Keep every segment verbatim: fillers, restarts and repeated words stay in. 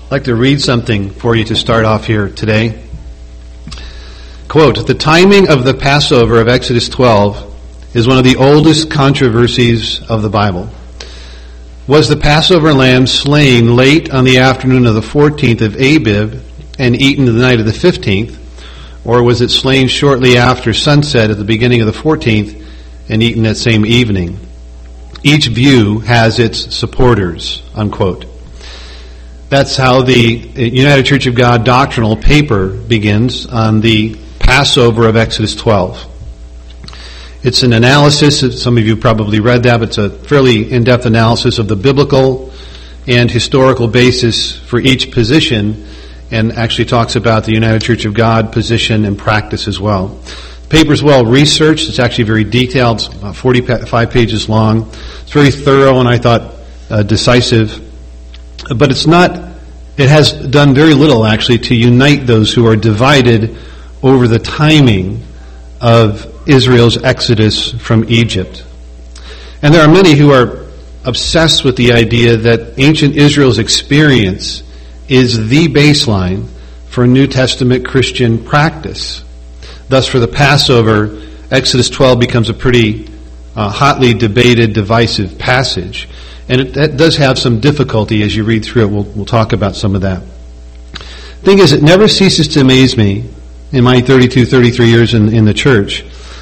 I'd like to read something for you to start off here today. Quote, "The timing of the Passover of Exodus twelve is one of the oldest controversies of the Bible. Was the Passover lamb slain late on the afternoon of the fourteenth of Abib and eaten the night of the fifteenth, or was it slain shortly after sunset at the beginning of the fourteenth and eaten that same evening? Each view has its supporters," unquote. That's how the United Church of God doctrinal paper begins on the Passover of Exodus twelve. It's an analysis, some of you probably read that, but it's a fairly in-depth analysis of the biblical and historical basis for each position, and actually talks about the United Church of God position and practice as well. The paper is well researched. It's actually very detailed. It's about forty-five pages long. It's very thorough and I thought uh, decisive. But it's not, it has done very little actually to unite those who are divided over the timing of Israel's exodus from Egypt. And there are many who are obsessed with the idea that ancient Israel's experience is the baseline for New Testament Christian practice. Thus, for the Passover, Exodus twelve becomes a pretty uh, hotly debated, divisive passage. And it, it does have some difficulty as you read through it. We'll, we'll talk about some of that. The thing is, it never ceases to amaze me in my thirty-two, thirty-three years in, in the church,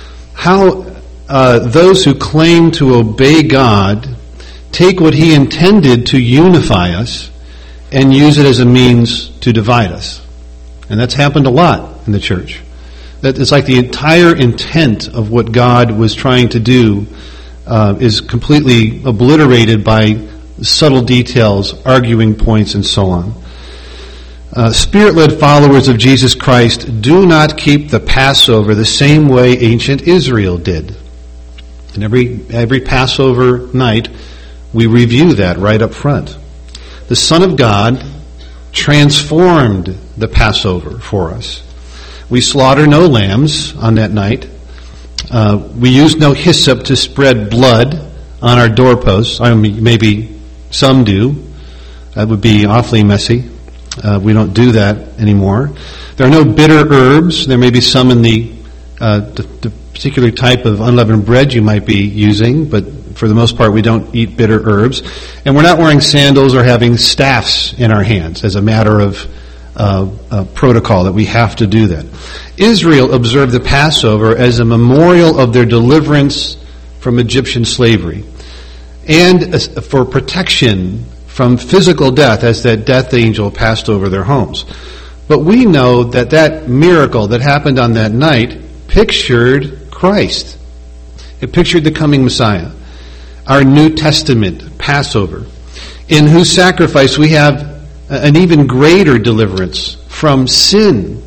how uh, those who claim to obey God take what He intended to unify us and use it as a means to divide us. And that's happened a lot in the church. That it's like the entire intent of what God was trying to do uh, is completely obliterated by subtle details, arguing points, and so on. Uh, Spirit-led followers of Jesus Christ do not keep the Passover the same way ancient Israel did. And every every Passover night, we review that right up front. The Son of God transformed the Passover for us. We slaughter no lambs on that night. Uh, we use no hyssop to spread blood on our doorposts. I mean, maybe some do. That would be awfully messy. Uh, we don't do that anymore. There are no bitter herbs. There may be some in the, uh, the, the particular type of unleavened bread you might be using, but for the most part we don't eat bitter herbs. And we're not wearing sandals or having staffs in our hands as a matter of uh, uh, protocol that we have to do that. Israel observed the Passover as a memorial of their deliverance from Egyptian slavery and for protection from physical death as that death angel passed over their homes. But we know that that miracle that happened on that night pictured Christ. It pictured the coming Messiah, our New Testament Passover, in whose sacrifice we have an even greater deliverance from sin.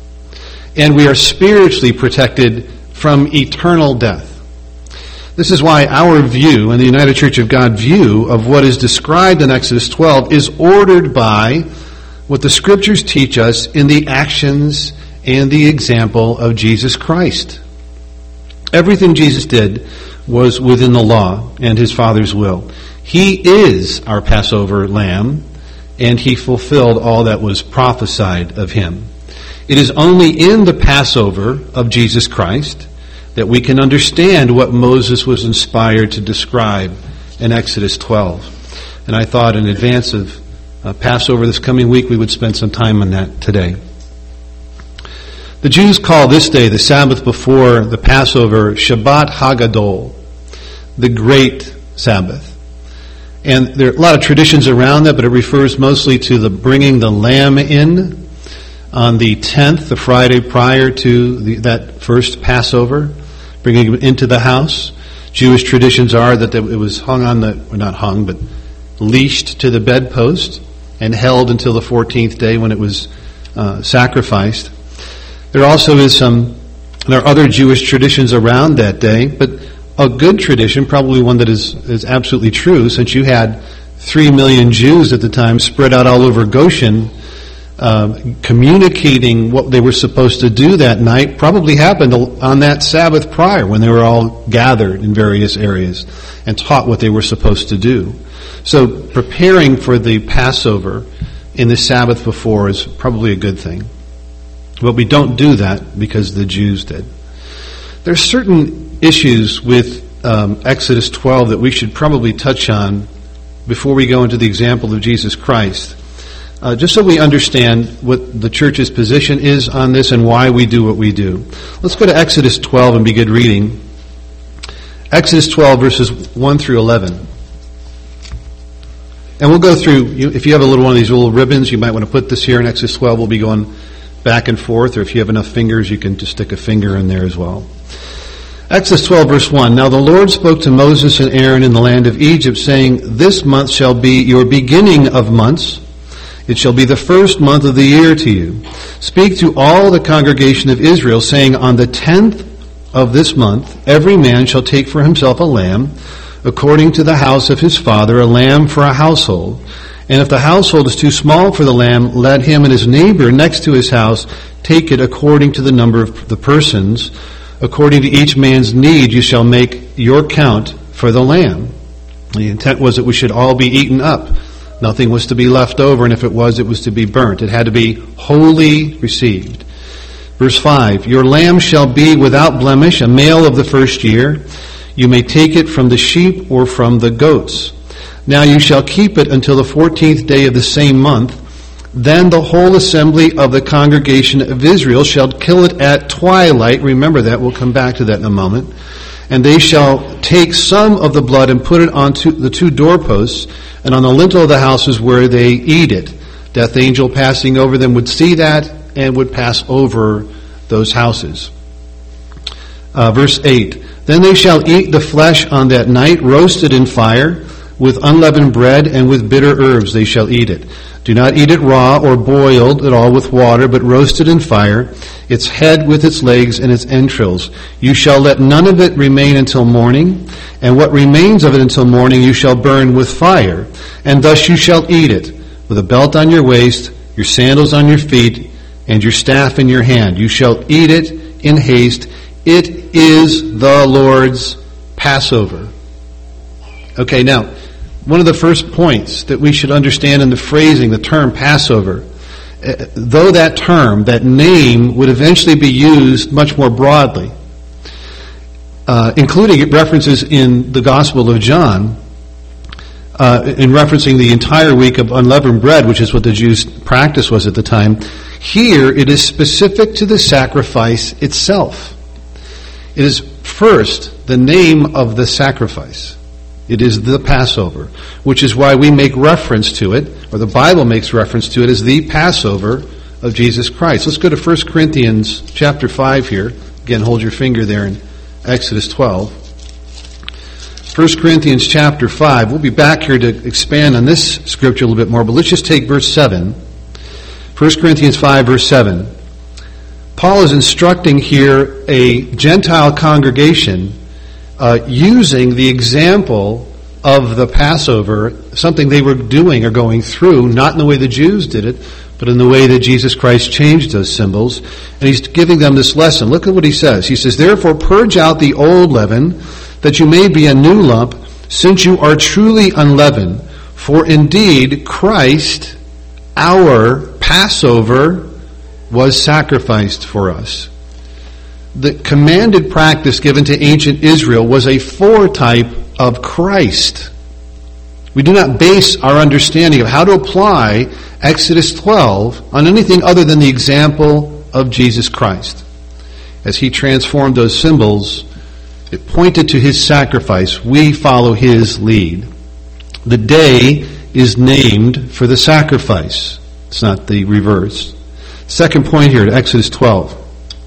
And we are spiritually protected from eternal death. This is why our view, and the United Church of God view, of what is described in Exodus twelve is ordered by what the Scriptures teach us in the actions and the example of Jesus Christ. Everything Jesus did was within the law and His Father's will. He is our Passover lamb, and He fulfilled all that was prophesied of Him. It is only in the Passover of Jesus Christ that we can understand what Moses was inspired to describe in Exodus twelve. And I thought in advance of uh, Passover this coming week, we would spend some time on that today. The Jews call this day, the Sabbath before the Passover, Shabbat Hagadol, the Great Sabbath. And there are a lot of traditions around that, but it refers mostly to the bringing the lamb in on the tenth, the Friday prior to the, that first Passover, bringing him into the house. Jewish traditions are that it was hung on the, or not hung, but leashed to the bedpost and held until the fourteenth day when it was uh, sacrificed. There also is some, there are other Jewish traditions around that day, but a good tradition, probably one that is, is absolutely true, since you had three million Jews at the time spread out all over Goshen, Uh, communicating what they were supposed to do that night probably happened on that Sabbath prior when they were all gathered in various areas and taught what they were supposed to do. So preparing for the Passover in the Sabbath before is probably a good thing. But we don't do that because the Jews did. There's certain issues with um, Exodus twelve that we should probably touch on before we go into the example of Jesus Christ. Uh, just so we understand what the church's position is on this and why we do what we do. Let's go to Exodus twelve and begin reading. Exodus twelve, verses one through eleven. And we'll go through, if you have a little one of these little ribbons, you might want to put this here in Exodus twelve. We'll be going back and forth, or if you have enough fingers, you can just stick a finger in there as well. Exodus twelve, verse one. Now the Lord spoke to Moses and Aaron in the land of Egypt, saying, This month shall be your beginning of months. It shall be the first month of the year to you. Speak to all the congregation of Israel, saying, On the tenth of this month, every man shall take for himself a lamb, according to the house of his father, a lamb for a household. And if the household is too small for the lamb, let him and his neighbor next to his house take it according to the number of the persons. According to each man's need, you shall make your count for the lamb. The intent was that we should all be eaten up. Nothing was to be left over, and if it was, it was to be burnt. It had to be wholly received. Verse five, Your lamb shall be without blemish, a male of the first year. You may take it from the sheep or from the goats. Now you shall keep it until the fourteenth day of the same month. Then the whole assembly of the congregation of Israel shall kill it at twilight. Remember that. We'll come back to that in a moment. And they shall take some of the blood and put it on two, the two doorposts and on the lintel of the houses where they eat it. Death angel passing over them would see that and would pass over those houses. Uh, verse eight. Then they shall eat the flesh on that night, roasted in fire, with unleavened bread and with bitter herbs they shall eat it. Do not eat it raw or boiled at all with water, but roasted in fire, its head with its legs and its entrails. You shall let none of it remain until morning, and what remains of it until morning you shall burn with fire, and thus you shall eat it, with a belt on your waist, your sandals on your feet, and your staff in your hand. You shall eat it in haste. It is the Lord's Passover. Okay, now, one of the first points that we should understand in the phrasing, the term Passover, uh, though that term, that name, would eventually be used much more broadly, uh, including references in the Gospel of John, uh, in referencing the entire week of unleavened bread, which is what the Jews' practice was at the time. Here, it is specific to the sacrifice itself. It is first the name of the sacrifice. It is the Passover, which is why we make reference to it, or the Bible makes reference to it as the Passover of Jesus Christ. Let's go to First Corinthians chapter five here. Again, hold your finger there in Exodus twelve. First Corinthians chapter five. We'll be back here to expand on this scripture a little bit more, but let's just take verse seven. First Corinthians five, verse seven. Paul is instructing here a Gentile congregation uh, using the example of the Passover, something they were doing or going through, not in the way the Jews did it, but in the way that Jesus Christ changed those symbols. And he's giving them this lesson. Look at what he says. He says, Therefore purge out the old leaven, that you may be a new lump, since you are truly unleavened. For indeed Christ, our Passover, was sacrificed for us. The commanded practice given to ancient Israel was a foretype of Christ. We do not base our understanding of how to apply Exodus twelve on anything other than the example of Jesus Christ. As he transformed those symbols, it pointed to his sacrifice. We follow his lead. The day is named for the sacrifice. It's not the reverse. Second point here to Exodus twelve.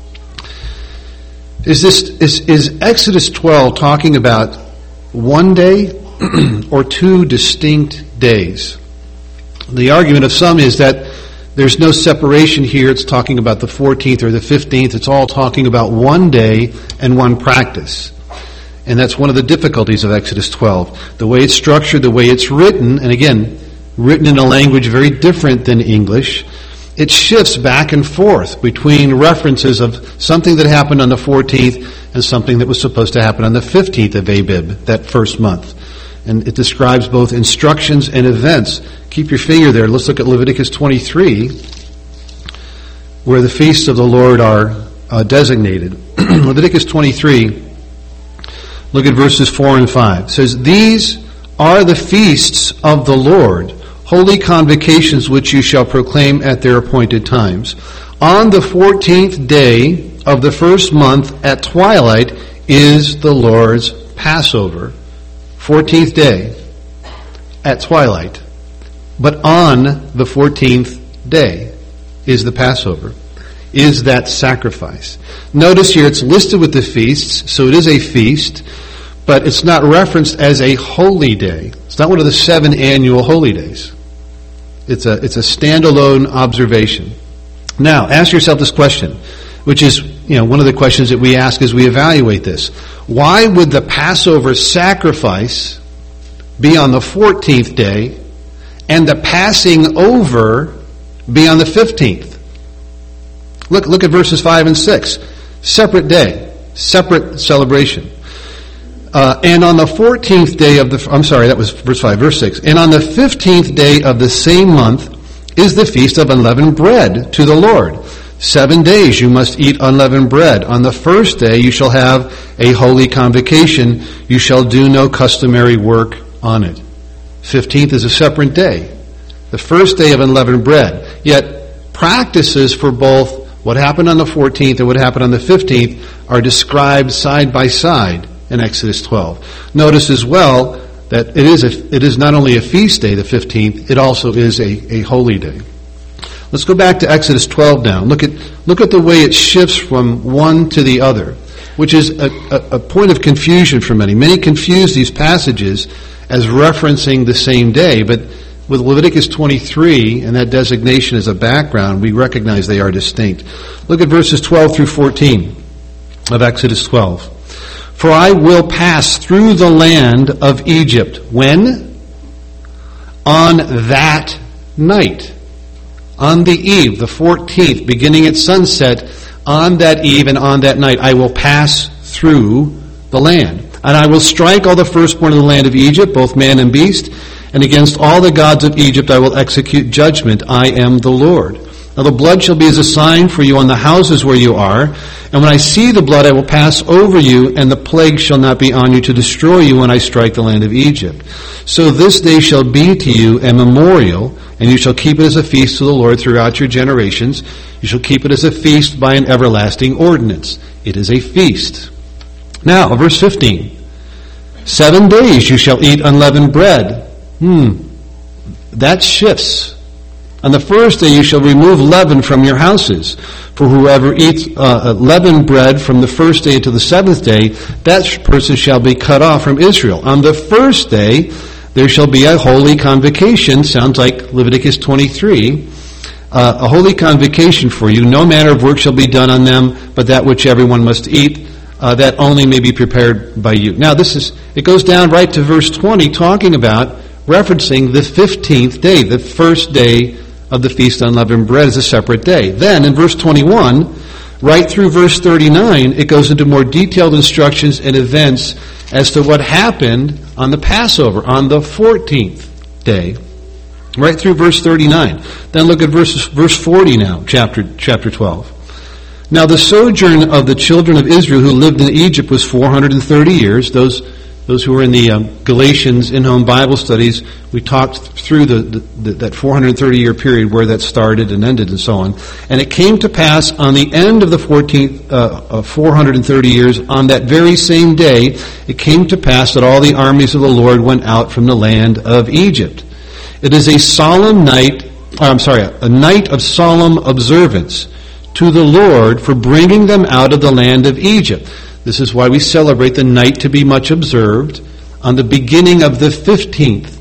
Is this is, is Exodus twelve talking about one day or two distinct days? The argument of some is that there's no separation here. It's talking about the fourteenth or the fifteenth. It's all talking about one day and one practice. And that's one of the difficulties of Exodus twelve. The way it's structured, the way it's written, and again, written in a language very different than English, it shifts back and forth between references of something that happened on the fourteenth and something that was supposed to happen on the fifteenth of Abib, that first month. And it describes both instructions and events. Keep your finger there. Let's look at Leviticus twenty-three, where the feasts of the Lord are uh, designated. Leviticus twenty-three, look at verses four and five. It says, "These are the feasts of the Lord, holy convocations which you shall proclaim at their appointed times. On the fourteenth day of the first month at twilight is the Lord's Passover." fourteenth day at twilight. But on the fourteenth day is the Passover, is that sacrifice. Notice here it's listed with the feasts, so it is a feast, but it's not referenced as a holy day. It's not one of the seven annual holy days. It's a, it's a standalone observation. Now, ask yourself this question, which is, you know, one of the questions that we ask as we evaluate this. Why would the Passover sacrifice be on the fourteenth day and the passing over be on the fifteenth? Look, look at verses five and six. Separate day, separate celebration. Uh, and on the fourteenth day of the, I'm sorry, that was verse five, verse six. And on the fifteenth day of the same month is the feast of unleavened bread to the Lord. Seven days you must eat unleavened bread. On the first day you shall have a holy convocation. You shall do no customary work on it. Fifteenth is a separate day. The first day of unleavened bread. Yet practices for both what happened on the fourteenth and what happened on the fifteenth are described side by side in Exodus twelve. Notice as well that it is a, it is not only a feast day, the fifteenth, it also is a, a holy day. Let's go back to Exodus twelve now. Look at look at the way it shifts from one to the other, which is a, a, a point of confusion for many. Many confuse these passages as referencing the same day, but with Leviticus twenty-three and that designation as a background, we recognize they are distinct. Look at verses twelve through fourteen of Exodus twelve. "For I will pass through the land of Egypt." When? On that night. On the eve, the fourteenth, beginning at sunset, on that eve and on that night, I will pass through the land. And I will strike all the firstborn of the land of Egypt, both man and beast, and against all the gods of Egypt I will execute judgment. I am the Lord. Now the blood shall be as a sign for you on the houses where you are. And when I see the blood, I will pass over you, and the plague shall not be on you to destroy you when I strike the land of Egypt. So this day shall be to you a memorial, and you shall keep it as a feast to the Lord throughout your generations. You shall keep it as a feast by an everlasting ordinance. It is a feast. Now, verse fifteen. "Seven days you shall eat unleavened bread." Hmm. That shifts. "On the first day you shall remove leaven from your houses. For whoever eats uh, leavened bread from the first day to the seventh day, that person shall be cut off from Israel. On the first day there shall be a holy convocation." Sounds like Leviticus twenty-three. Uh, a holy convocation for you. "No manner of work shall be done on them, but that which everyone must eat, uh, that only may be prepared by you." Now this is, it goes down right to verse twenty, talking about, referencing the fifteenth day, the first day of the Feast of Unleavened Bread is a separate day. Then in verse twenty-one, right through verse thirty-nine, it goes into more detailed instructions and events as to what happened on the Passover, on the fourteenth day. Right through verse thirty-nine. Then look at verse, verse forty now, chapter, chapter twelve. "Now the sojourn of the children of Israel who lived in Egypt was four hundred thirty years." Those Those who were in the um, Galatians in-home Bible studies, we talked through the, the, the, that four hundred thirty year period where that started and ended and so on. "And it came to pass on the end of the fourteenth, uh, uh, four hundred thirty years, on that very same day, it came to pass that all the armies of the Lord went out from the land of Egypt. It is a solemn night, or I'm sorry, a night of solemn observance to the Lord for bringing them out of the land of Egypt." This is why we celebrate the night to be much observed on the beginning of the fifteenth.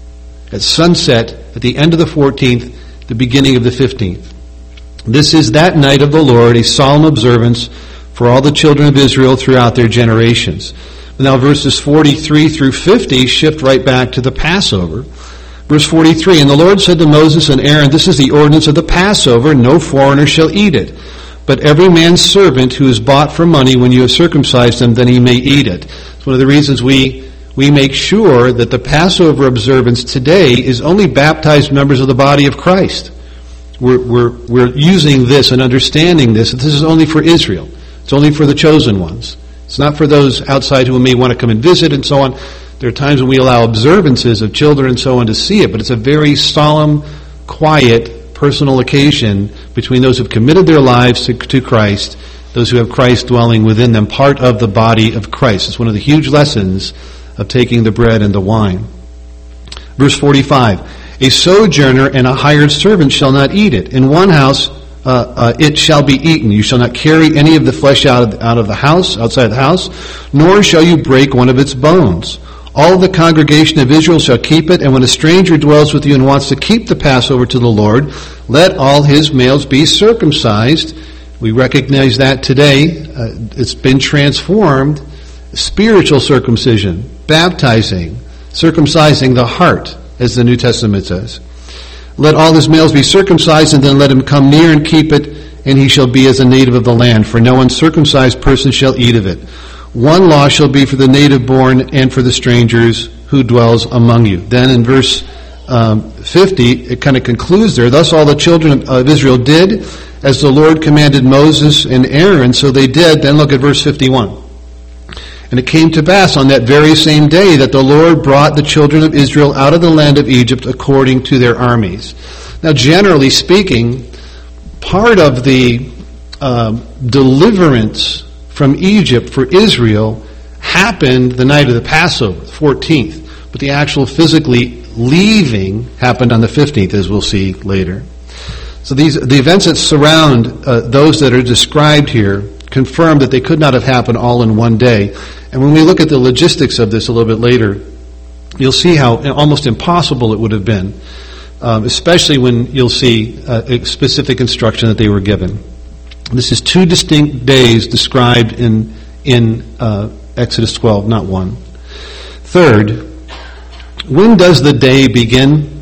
At sunset, at the end of the fourteenth, the beginning of the fifteenth. This is that night of the Lord, a solemn observance for all the children of Israel throughout their generations. Now verses forty-three through fifty shift right back to the Passover. Verse forty-three, "And the Lord said to Moses and Aaron, this is the ordinance of the Passover, no foreigner shall eat it. But every man's servant who is bought for money, when you have circumcised him, then he may eat it." It's one of the reasons we we make sure that the Passover observance today is only baptized members of the body of Christ. We're, we're, we're using this and understanding this. This is only for Israel. It's only for the chosen ones. It's not for those outside who may want to come and visit and so on. There are times when we allow observances of children and so on to see it, but it's a very solemn, quiet, personal occasion between those who have committed their lives to, to Christ, those who have Christ dwelling within them, part of the body of Christ. It's one of the huge lessons of taking the bread and the wine. Verse forty-five, a sojourner and a hired servant shall not eat it. In one house uh, uh, it shall be eaten. You shall not carry any of the flesh out of, out of the house, outside the house, nor shall you break one of its bones. All the congregation of Israel shall keep it, and when a stranger dwells with you and wants to keep the Passover to the Lord, let all his males be circumcised. We recognize that today. Uh, it's been transformed. Spiritual circumcision, baptizing, circumcising the heart, as the New Testament says. Let all his males be circumcised, and then let him come near and keep it, and he shall be as a native of the land. For no uncircumcised person shall eat of it. One law shall be for the native born and for the strangers who dwells among you. Then in verse um, fifty, it kind of concludes there. Thus all the children of Israel did as the Lord commanded Moses and Aaron, so they did. Then look at verse fifty-one. And it came to pass on that very same day that the Lord brought the children of Israel out of the land of Egypt according to their armies. Now, generally speaking, part of the uh, deliverance from Egypt for Israel happened the night of the Passover, the fourteenth. But the actual physically leaving happened on the fifteenth, as we'll see later. So these the events that surround uh, those that are described here confirm that they could not have happened all in one day. And when we look at the logistics of this a little bit later, you'll see how almost impossible it would have been, um, especially when you'll see uh, a specific instruction that they were given. This is two distinct days described in in uh, Exodus twelve, not one. Third, when does the day begin?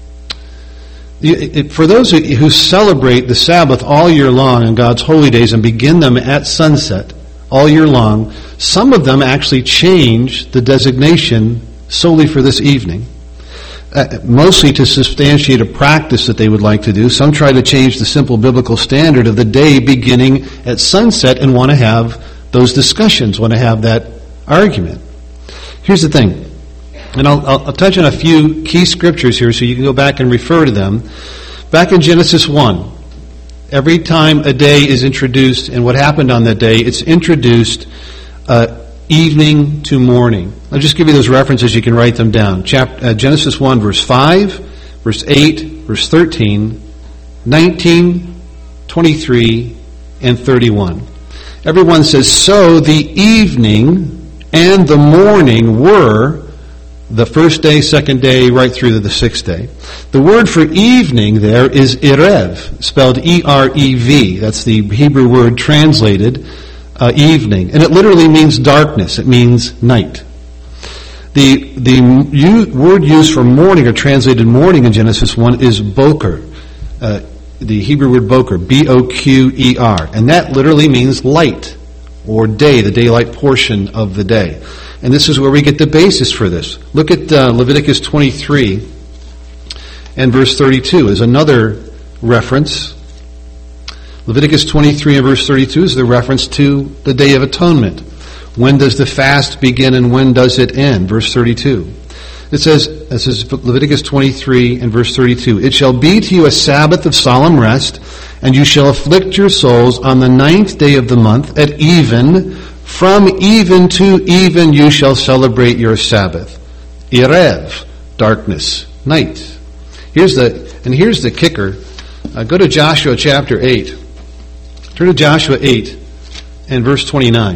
For those who celebrate the Sabbath all year long and God's holy days and begin them at sunset all year long, some of them actually change the designation solely for this evening. Uh, mostly to substantiate a practice that they would like to do. Some try to change the simple biblical standard of the day beginning at sunset and want to have those discussions, want to have that argument. Here's the thing, and I'll, I'll, I'll touch on a few key scriptures here so you can go back and refer to them. Back in Genesis one, every time a day is introduced and what happened on that day, it's introduced uh, evening to morning. I'll just give you those references. You can write them down. Chapter, uh, Genesis one, verse five, verse eight, verse thirteen, nineteen, twenty-three, and thirty-one. Everyone says, so the evening and the morning were the first day, second day, right through to the sixth day. The word for evening there is erev, spelled E R E V. That's the Hebrew word translated Uh, evening, and it literally means darkness. It means night. The the u- word used for morning, or translated morning in Genesis one, is boker. Uh, the Hebrew word boker, B O Q E R, and that literally means light or day, the daylight portion of the day. And this is where we get the basis for this. Look at uh, Leviticus twenty-three and verse thirty-two is another reference. Leviticus twenty-three and verse thirty-two is the reference to the Day of Atonement. When does the fast begin and when does it end? Verse thirty-two. It says, this is Leviticus twenty-three and verse thirty-two, it shall be to you a Sabbath of solemn rest, and you shall afflict your souls on the ninth day of the month at even. From even to even you shall celebrate your Sabbath. Erev, darkness, night. Here's the, and here's the kicker. Uh, go to Joshua chapter eight. Turn to Joshua eight and verse twenty-nine.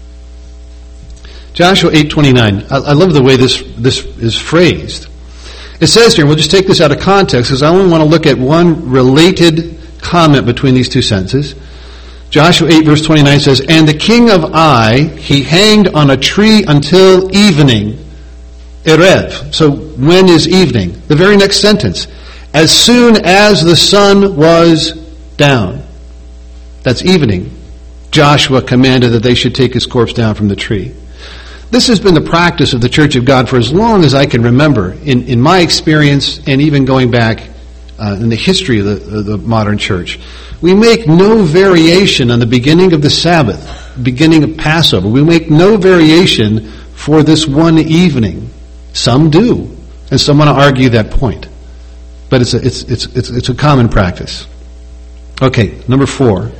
Joshua eight twenty-nine. I, I love the way this this is phrased. It says here, and we'll just take this out of context because I only want to look at one related comment between these two sentences. Joshua eight verse twenty-nine says, and the king of Ai, he hanged on a tree until evening. Erev. So when is evening? The very next sentence. As soon as the sun was down. That's evening. Joshua commanded that they should take his corpse down from the tree. This has been the practice of the Church of God for as long as I can remember, in, in my experience and even going back uh, in the history of the, of the modern church. We make no variation on the beginning of the Sabbath, beginning of Passover. We make no variation for this one evening. Some do, and some want to argue that point. But it's a, it's, it's, it's, it's a common practice. Okay, number four.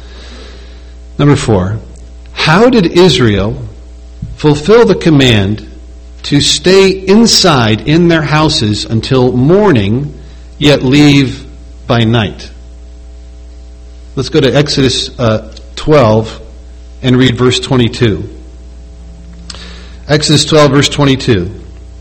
Number four. How did Israel fulfill the command to stay inside in their houses until morning, yet leave by night? Let's go to Exodus uh, twelve and read verse twenty-two. Exodus twelve, verse twenty-two.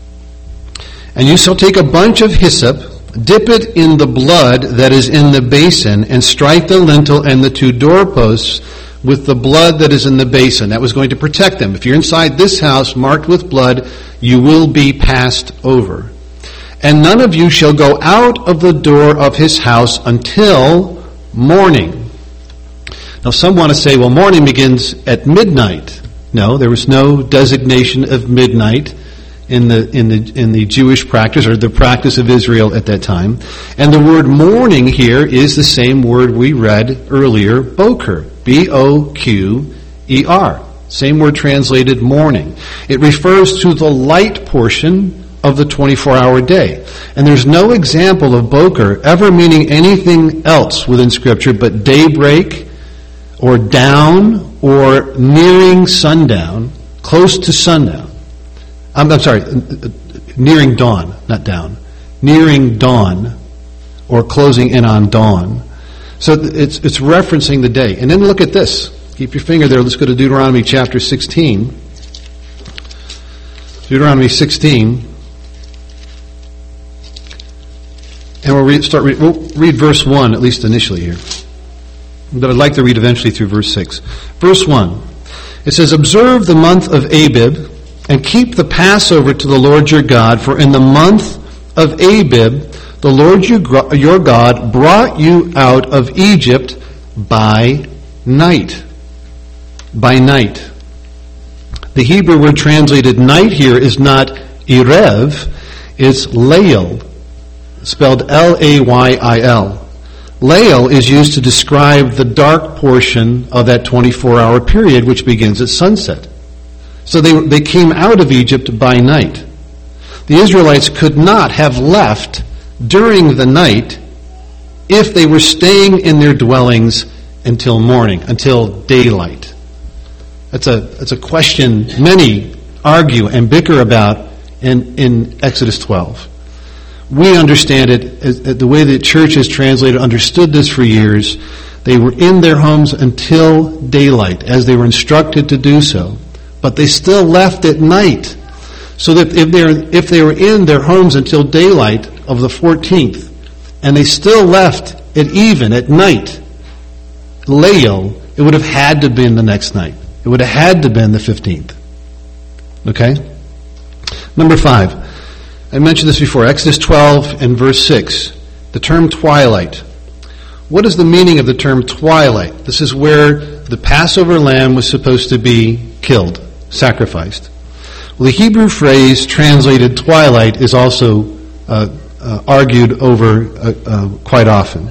And you shall take a bunch of hyssop, dip it in the blood that is in the basin, and strike the lintel and the two doorposts with the blood that is in the basin. That was going to protect them. If you're inside this house marked with blood, you will be passed over. And none of you shall go out of the door of his house until morning. Now some want to say, well, morning begins at midnight. No, there was no designation of midnight in the in the in the Jewish practice, or the practice of Israel at that time. And the word morning here is the same word we read earlier, boker. B O Q E R. Same word translated morning. It refers to the light portion of the twenty-four hour day. And there's no example of boker ever meaning anything else within Scripture but daybreak or down or nearing sundown, close to sundown. I'm, I'm sorry, nearing dawn, not down. Nearing dawn or closing in on dawn. So it's it's referencing the day. And then look at this. Keep your finger there. Let's go to Deuteronomy chapter sixteen. Deuteronomy sixteen. And we'll read, start read, we'll read verse one, at least initially here. But I'd like to read eventually through verse six. Verse one. It says, observe the month of Abib, and keep the Passover to the Lord your God, for in the month of Abib the Lord your God brought you out of Egypt by night. By night. The Hebrew word translated night here is not Erev, it's Layl, spelled L A Y I L. Layl is used to describe the dark portion of that twenty-four hour period which begins at sunset. So they, they came out of Egypt by night. The Israelites could not have left during the night if they were staying in their dwellings until morning, until daylight. That's a that's a question many argue and bicker about in, in Exodus twelve. We understand it as, as the way the church has translated, understood this for years. They were in their homes until daylight, as they were instructed to do so. But they still left at night. So that if they were, if they were in their homes until daylight of the fourteenth, and they still left at even, at night, Layl, it would have had to have been the next night. It would have had to have been the fifteenth. Okay? Number five. I mentioned this before. Exodus twelve and verse six. The term twilight. What is the meaning of the term twilight? This is where the Passover lamb was supposed to be killed, sacrificed. Well, the Hebrew phrase translated twilight is also uh, uh, argued over uh, uh, quite often.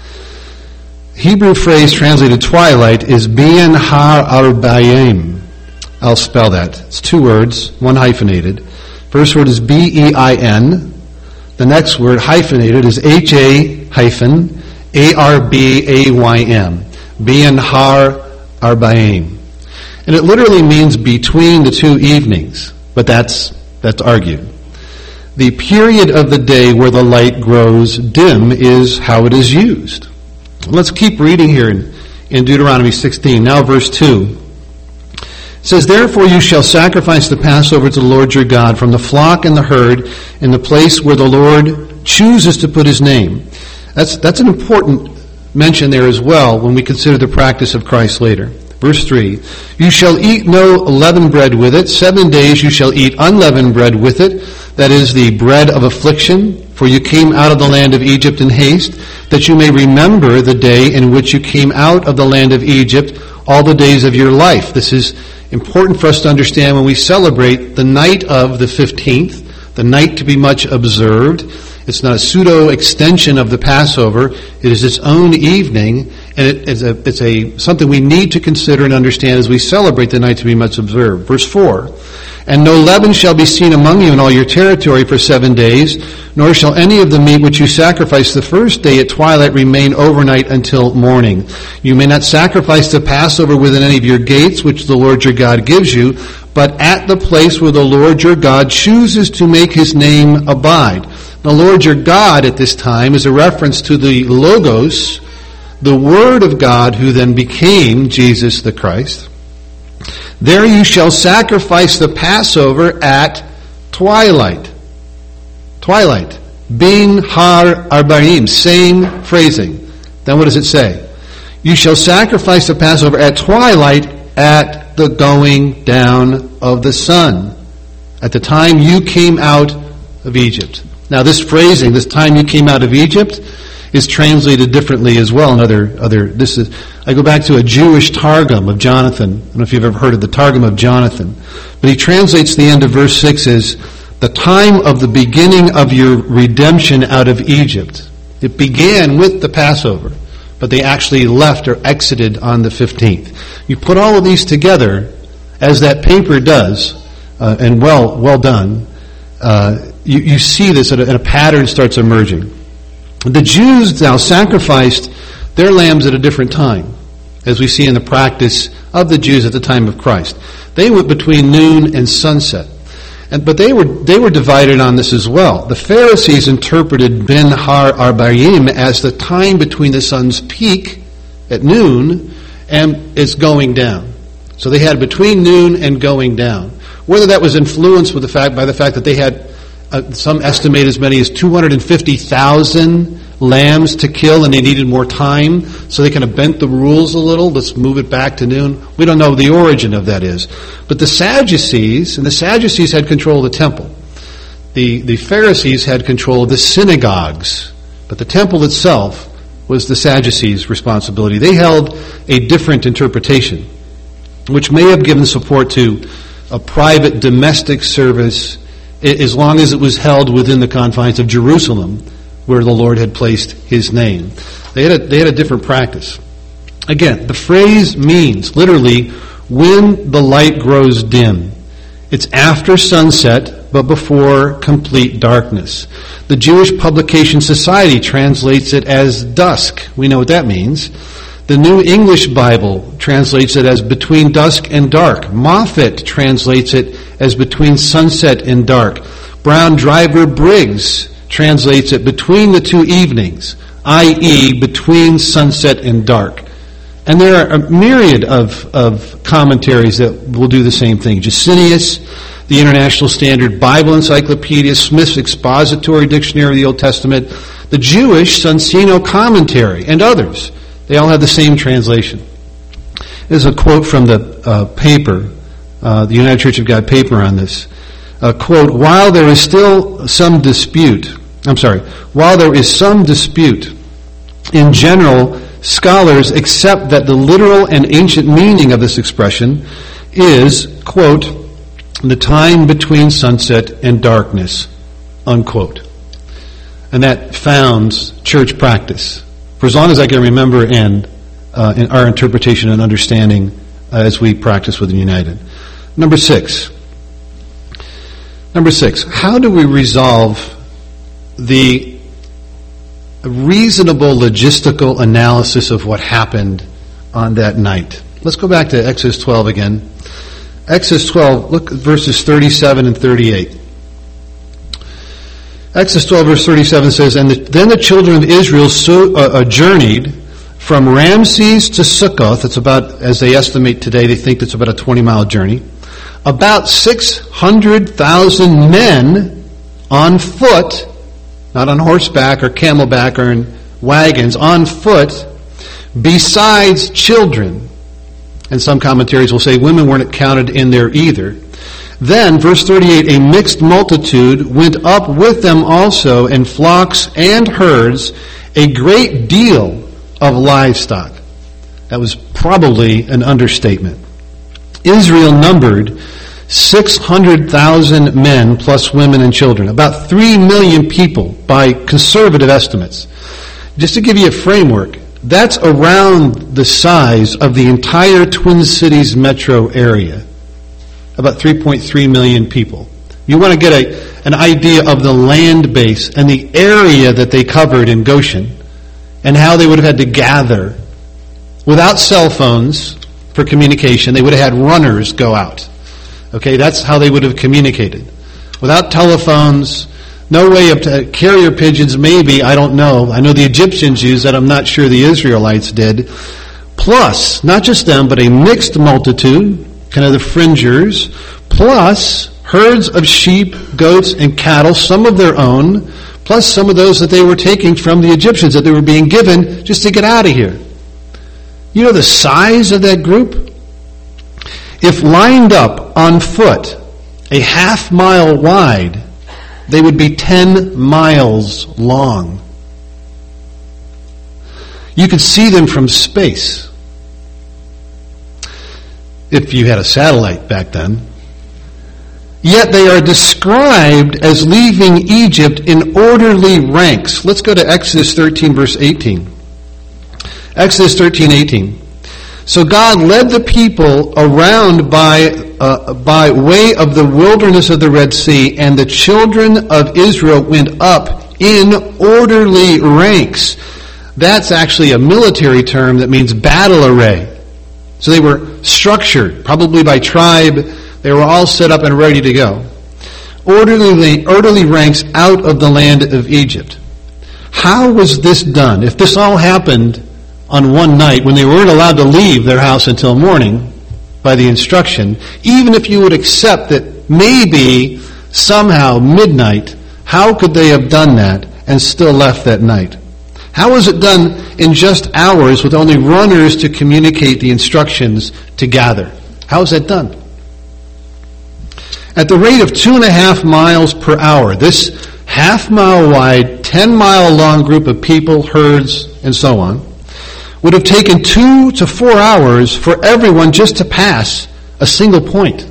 Hebrew phrase translated twilight is Bein ha-arbayim. I'll spell that. It's two words, one hyphenated. First word is B E I N. The next word, hyphenated, is H A hyphen A R B A Y M. Bein ha-arbayim. And it literally means between the two evenings, but that's that's argued. The period of the day where the light grows dim is how it is used. Let's keep reading here in, in Deuteronomy sixteen. Now verse two. It says, therefore you shall sacrifice the Passover to the Lord your God from the flock and the herd in the place where the Lord chooses to put his name. That's, that's an important mention there as well when we consider the practice of Christ later. Verse three, you shall eat no leavened bread with it. Seven days you shall eat unleavened bread with it. That is the bread of affliction. For you came out of the land of Egypt in haste, that you may remember the day in which you came out of the land of Egypt. all the days of your life. This is important for us to understand when we celebrate the night of the fifteenth, the night to be much observed. It's not a pseudo-extension of the Passover. It is its own evening, and it is a, it's a something we need to consider and understand as we celebrate the night to be much observed. Verse four, and no leaven shall be seen among you in all your territory for seven days, nor shall any of the meat which you sacrifice the first day at twilight remain overnight until morning. You may not sacrifice the Passover within any of your gates, which the Lord your God gives you, but at the place where the Lord your God chooses to make his name abide. The Lord your God at this time is a reference to the Logos, the Word of God, who then became Jesus the Christ. There you shall sacrifice the Passover at twilight. Twilight. Bin har arbaim. Same phrasing. Then what does it say? You shall sacrifice the Passover at twilight at the going down of the sun. At the time you came out of Egypt. Now this phrasing, this time you came out of Egypt, is translated differently as well in other, other, this is, I go back to a Jewish Targum of Jonathan. I don't know if you've ever heard of the Targum of Jonathan. But he translates the end of verse six as, the time of the beginning of your redemption out of Egypt. It began with the Passover, but they actually left or exited on the fifteenth. You put all of these together, as that paper does, uh, and well, well done, uh, you, you see this and a, and a pattern starts emerging. The Jews now sacrificed their lambs at a different time, as we see in the practice of the Jews at the time of Christ. They went between noon and sunset. And, but they were they were divided on this as well. The Pharisees interpreted Ben Har Arbaim as the time between the sun's peak at noon and its going down. So they had between noon and going down. Whether that was influenced with the fact by the fact that they had uh, some estimate as many as two hundred fifty thousand lambs to kill and they needed more time, so they kind of bent the rules a little. Let's move it back to noon. We don't know the origin of that is. But the Sadducees, and the Sadducees had control of the temple. The, the Pharisees had control of the synagogues. But the temple itself was the Sadducees' responsibility. They held a different interpretation, which may have given support to a private domestic service as long as it was held within the confines of Jerusalem, where the Lord had placed his name. They had a, they had a different practice. Again, the phrase means, literally, when the light grows dim. It's after sunset, but before complete darkness. The Jewish Publication Society translates it as dusk. We know what that means. The New English Bible translates it as between dusk and dark. Moffat translates it as between sunset and dark. Brown Driver Briggs translates it between the two evenings, that is between sunset and dark. And there are a myriad of, of commentaries that will do the same thing. Jusinius, the International Standard Bible Encyclopedia, Smith's Expository Dictionary of the Old Testament, the Jewish Soncino Commentary, and others. They all have the same translation. This is a quote from the uh, paper, uh, the United Church of God paper on this. Uh, quote, while there is still some dispute, I'm sorry, while there is some dispute, in general, scholars accept that the literal and ancient meaning of this expression is, quote, the time between sunset and darkness, unquote. And that founds church practice, for as long as I can remember, and uh, in our interpretation and understanding uh, as we practice within United. Number six. Number six, how do we resolve the reasonable logistical analysis of what happened on that night? Let's go back to Exodus twelve again. Exodus twelve, look at verses thirty-seven and thirty-eight. Exodus twelve verse thirty-seven says, and the, then the children of Israel so, uh, uh, journeyed from Ramses to Succoth. It's about, as they estimate today, they think it's about a twenty mile journey. About six hundred thousand men on foot, not on horseback or camelback or in wagons, on foot, besides children. And some commentaries will say women weren't counted in there either. Then, verse thirty-eight, a mixed multitude went up with them also, and flocks and herds, a great deal of livestock. That was probably an understatement. Israel numbered six hundred thousand men plus women and children, about three million people by conservative estimates. Just to give you a framework, that's around the size of the entire Twin Cities metro area, about three point three million people. You want to get a, an idea of the land base and the area that they covered in Goshen and how they would have had to gather. Without cell phones for communication, they would have had runners go out. Okay, that's how they would have communicated. Without telephones, no way of t- carrier pigeons, maybe, I don't know. I know the Egyptians used that. I'm not sure the Israelites did. Plus, not just them, but a mixed multitude, kind of the fringers, plus herds of sheep, goats, and cattle, some of their own, plus some of those that they were taking from the Egyptians that they were being given just to get out of here. You know the size of that group? If lined up on foot, a half mile wide, they would be ten miles long. You could see them from space. If you had a satellite back then. Yet they are described as leaving Egypt in orderly ranks. Let's go to Exodus thirteen, verse eighteen. Exodus thirteen, eighteen. So God led the people around by uh, by way of the wilderness of the Red Sea, and the children of Israel went up in orderly ranks. That's actually a military term that means battle array. So they were structured, probably by tribe. They were all set up and ready to go. Orderly, orderly ranks out of the land of Egypt. How was this done? If this all happened on one night when they weren't allowed to leave their house until morning by the instruction, even if you would accept that maybe somehow midnight, how could they have done that and still left that night? How was it done in just hours with only runners to communicate the instructions to gather? How is that done? At the rate of two and a half miles per hour, this half mile wide, ten mile long group of people, herds, and so on, would have taken two to four hours for everyone just to pass a single point.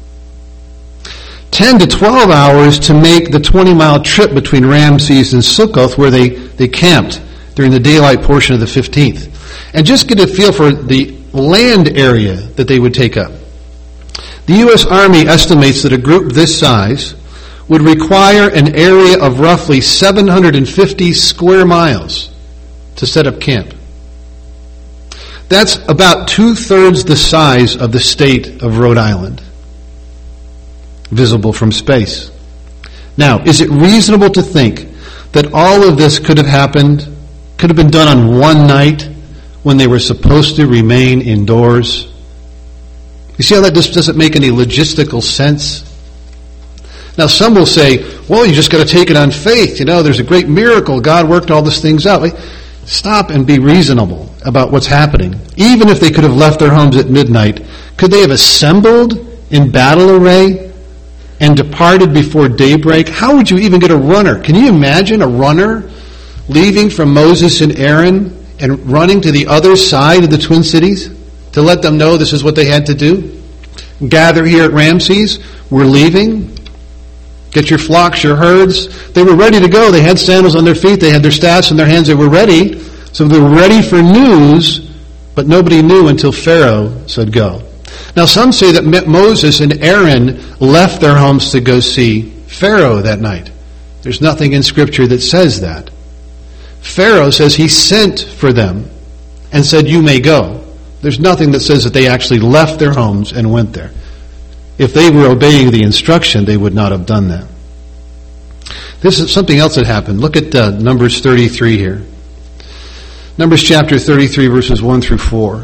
Ten to twelve hours to make the twenty mile trip between Ramses and Sukkoth, where they, they camped during the daylight portion of the fifteenth. And just get a feel for the land area that they would take up. The U S Army estimates that a group this size would require an area of roughly seven hundred fifty square miles to set up camp. That's about two-thirds the size of the state of Rhode Island, visible from space. Now, is it reasonable to think that all of this could have happened, could have been done on one night when they were supposed to remain indoors? You see how that just doesn't make any logistical sense? Now, some will say, well, you just got to take it on faith. You know, there's a great miracle. God worked all these things out. Stop and be reasonable about what's happening. Even if they could have left their homes at midnight, could they have assembled in battle array and departed before daybreak? How would you even get a runner? Can you imagine a runner leaving from Moses and Aaron and running to the other side of the Twin Cities to let them know this is what they had to do? Gather here at Ramses. We're leaving. Get your flocks, your herds. They were ready to go. They had sandals on their feet. They had their staffs in their hands. They were ready. So they were ready for news, but nobody knew until Pharaoh said go. Now some say that Moses and Aaron left their homes to go see Pharaoh that night. There's nothing in Scripture that says that. Pharaoh says he sent for them and said, you may go. There's nothing that says that they actually left their homes and went there. If they were obeying the instruction, they would not have done that. This is something else that happened. Look at uh, Numbers thirty-three here. Numbers chapter thirty-three, verses one through four.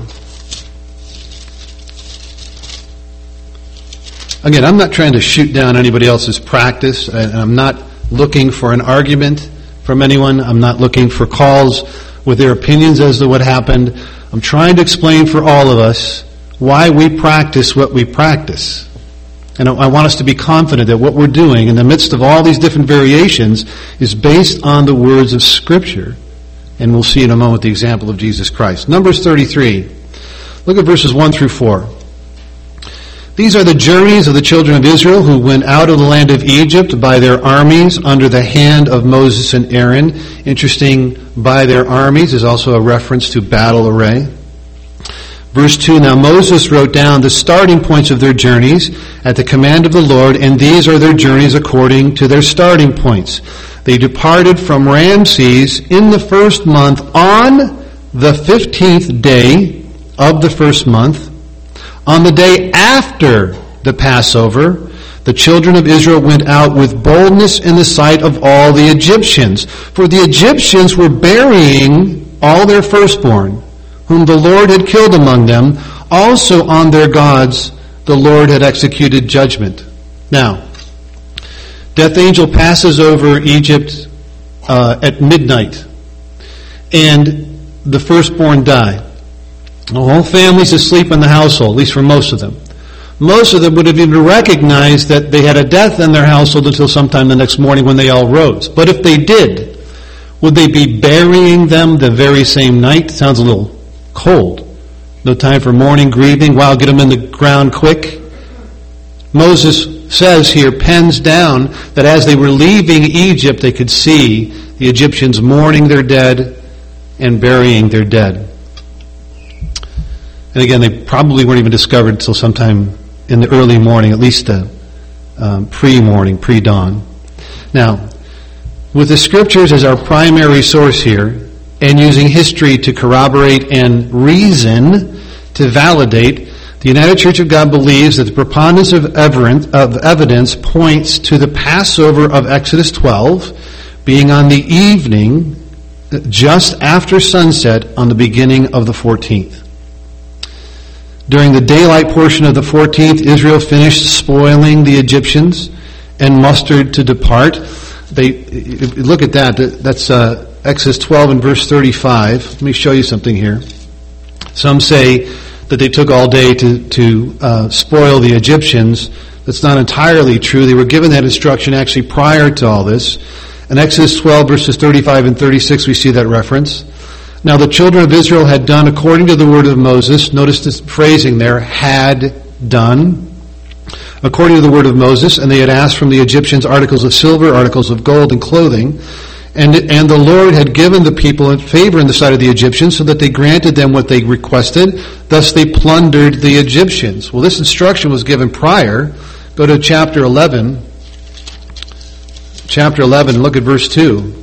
Again, I'm not trying to shoot down anybody else's practice, and I'm not looking for an argument from anyone. I'm not looking for calls with their opinions as to what happened. I'm trying to explain for all of us why we practice what we practice. And I want us to be confident that what we're doing in the midst of all these different variations is based on the words of Scripture. And we'll see in a moment the example of Jesus Christ. Numbers thirty-three. Look at verses one through four. These are the journeys of the children of Israel who went out of the land of Egypt by their armies under the hand of Moses and Aaron. Interesting, by their armies is also a reference to battle array. Verse two, now Moses wrote down the starting points of their journeys at the command of the Lord, and these are their journeys according to their starting points. They departed from Ramses in the first month on the fifteenth day of the first month. On the day after the Passover, the children of Israel went out with boldness in the sight of all the Egyptians. For the Egyptians were burying all their firstborn, whom the Lord had killed among them. Also on their gods the Lord had executed judgment. Now, death angel passes over Egypt uh, at midnight, and the firstborn die. The whole family's asleep in the household, at least for most of them. Most of them would have even recognized that they had a death in their household until sometime the next morning when they all rose. But if they did, would they be burying them the very same night? Sounds a little cold. No time for mourning, grieving. Wow, get them in the ground quick. Moses says here, pens down, that as they were leaving Egypt, they could see the Egyptians mourning their dead and burying their dead. And again, they probably weren't even discovered until sometime in the early morning, at least the um, pre-morning, pre-dawn. Now, with the Scriptures as our primary source here, and using history to corroborate and reason to validate, the United Church of God believes that the preponderance of evidence points to the Passover of Exodus twelve being on the evening just after sunset on the beginning of the fourteenth. During the daylight portion of the fourteenth, Israel finished spoiling the Egyptians and mustered to depart. They look at that. That's uh, Exodus twelve and verse thirty-five. Let me show you something here. Some say that they took all day to, to uh, spoil the Egyptians. That's not entirely true. They were given that instruction actually prior to all this. In Exodus twelve, verses thirty-five and thirty-six, we see that reference. Now the children of Israel had done according to the word of Moses. Notice this phrasing there, had done. According to the word of Moses, and they had asked from the Egyptians articles of silver, articles of gold, and clothing. And, and the Lord had given the people favor in the sight of the Egyptians, so that they granted them what they requested. Thus they plundered the Egyptians. Well, this instruction was given prior. Go to chapter eleven. Chapter eleven, and look at verse two.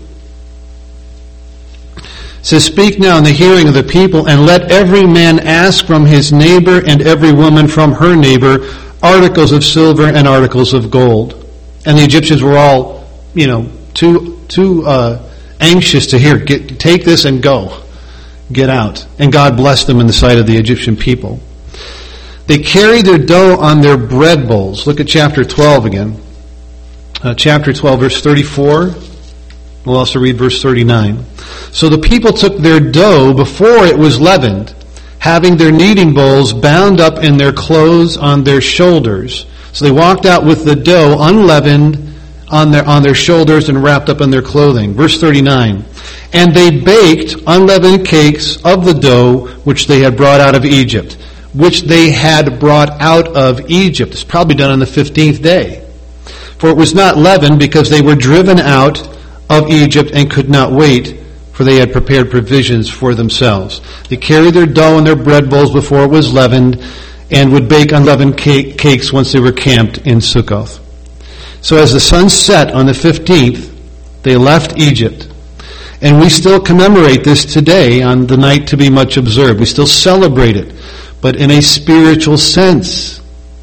It says, speak now in the hearing of the people, and let every man ask from his neighbor and every woman from her neighbor articles of silver and articles of gold. And the Egyptians were all, you know, too too uh, anxious to hear, get, take this and go. Get out. And God blessed them in the sight of the Egyptian people. They carried their dough on their bread bowls. Look at chapter twelve again. Uh, chapter twelve, verse thirty-four. We'll also read verse thirty-nine. So the people took their dough before it was leavened, having their kneading bowls bound up in their clothes on their shoulders. So they walked out with the dough unleavened on their on their shoulders and wrapped up in their clothing. Verse thirty-nine. And they baked unleavened cakes of the dough which they had brought out of Egypt. Which they had brought out of Egypt. It's probably done on the fifteenth day. For it was not leavened because they were driven out of Egypt and could not wait, for they had prepared provisions for themselves. They carried their dough in their bread bowls before it was leavened, and would bake unleavened cake, cakes once they were camped in Sukkoth. So as the sun set on the fifteenth, they left Egypt. And we still commemorate this today on the night to be much observed. We still celebrate it, but in a spiritual sense.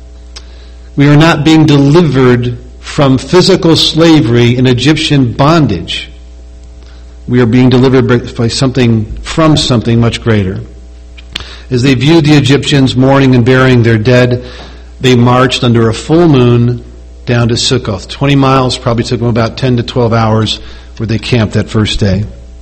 We are not being delivered from physical slavery and Egyptian bondage. We are being delivered by something, from something much greater. As they viewed the Egyptians mourning and burying their dead, they marched under a full moon down to Sukkoth. Twenty miles, probably took them about ten to twelve hours where they camped that first day.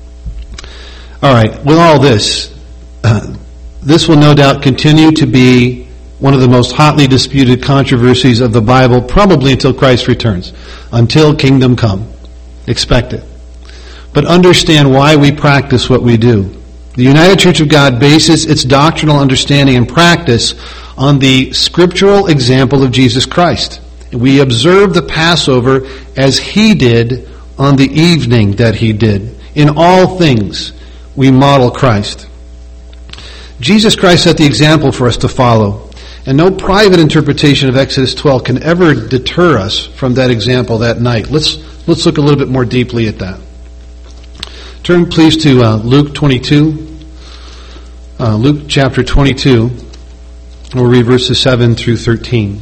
All right, with all this, uh, this will no doubt continue to be one of the most hotly disputed controversies of the Bible, probably until Christ returns, until kingdom come. Expect it. But understand why we practice what we do. The United Church of God bases its doctrinal understanding and practice on the scriptural example of Jesus Christ. We observe the Passover as he did on the evening that he did. In all things, we model Christ. Jesus Christ set the example for us to follow, and no private interpretation of Exodus twelve can ever deter us from that example that night. Let's let's look a little bit more deeply at that. Turn please to uh, Luke twenty-two. Uh, Luke chapter twenty-two. We'll read verses seven through thirteen.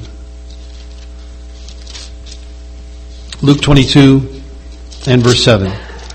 Luke twenty-two and verse seven.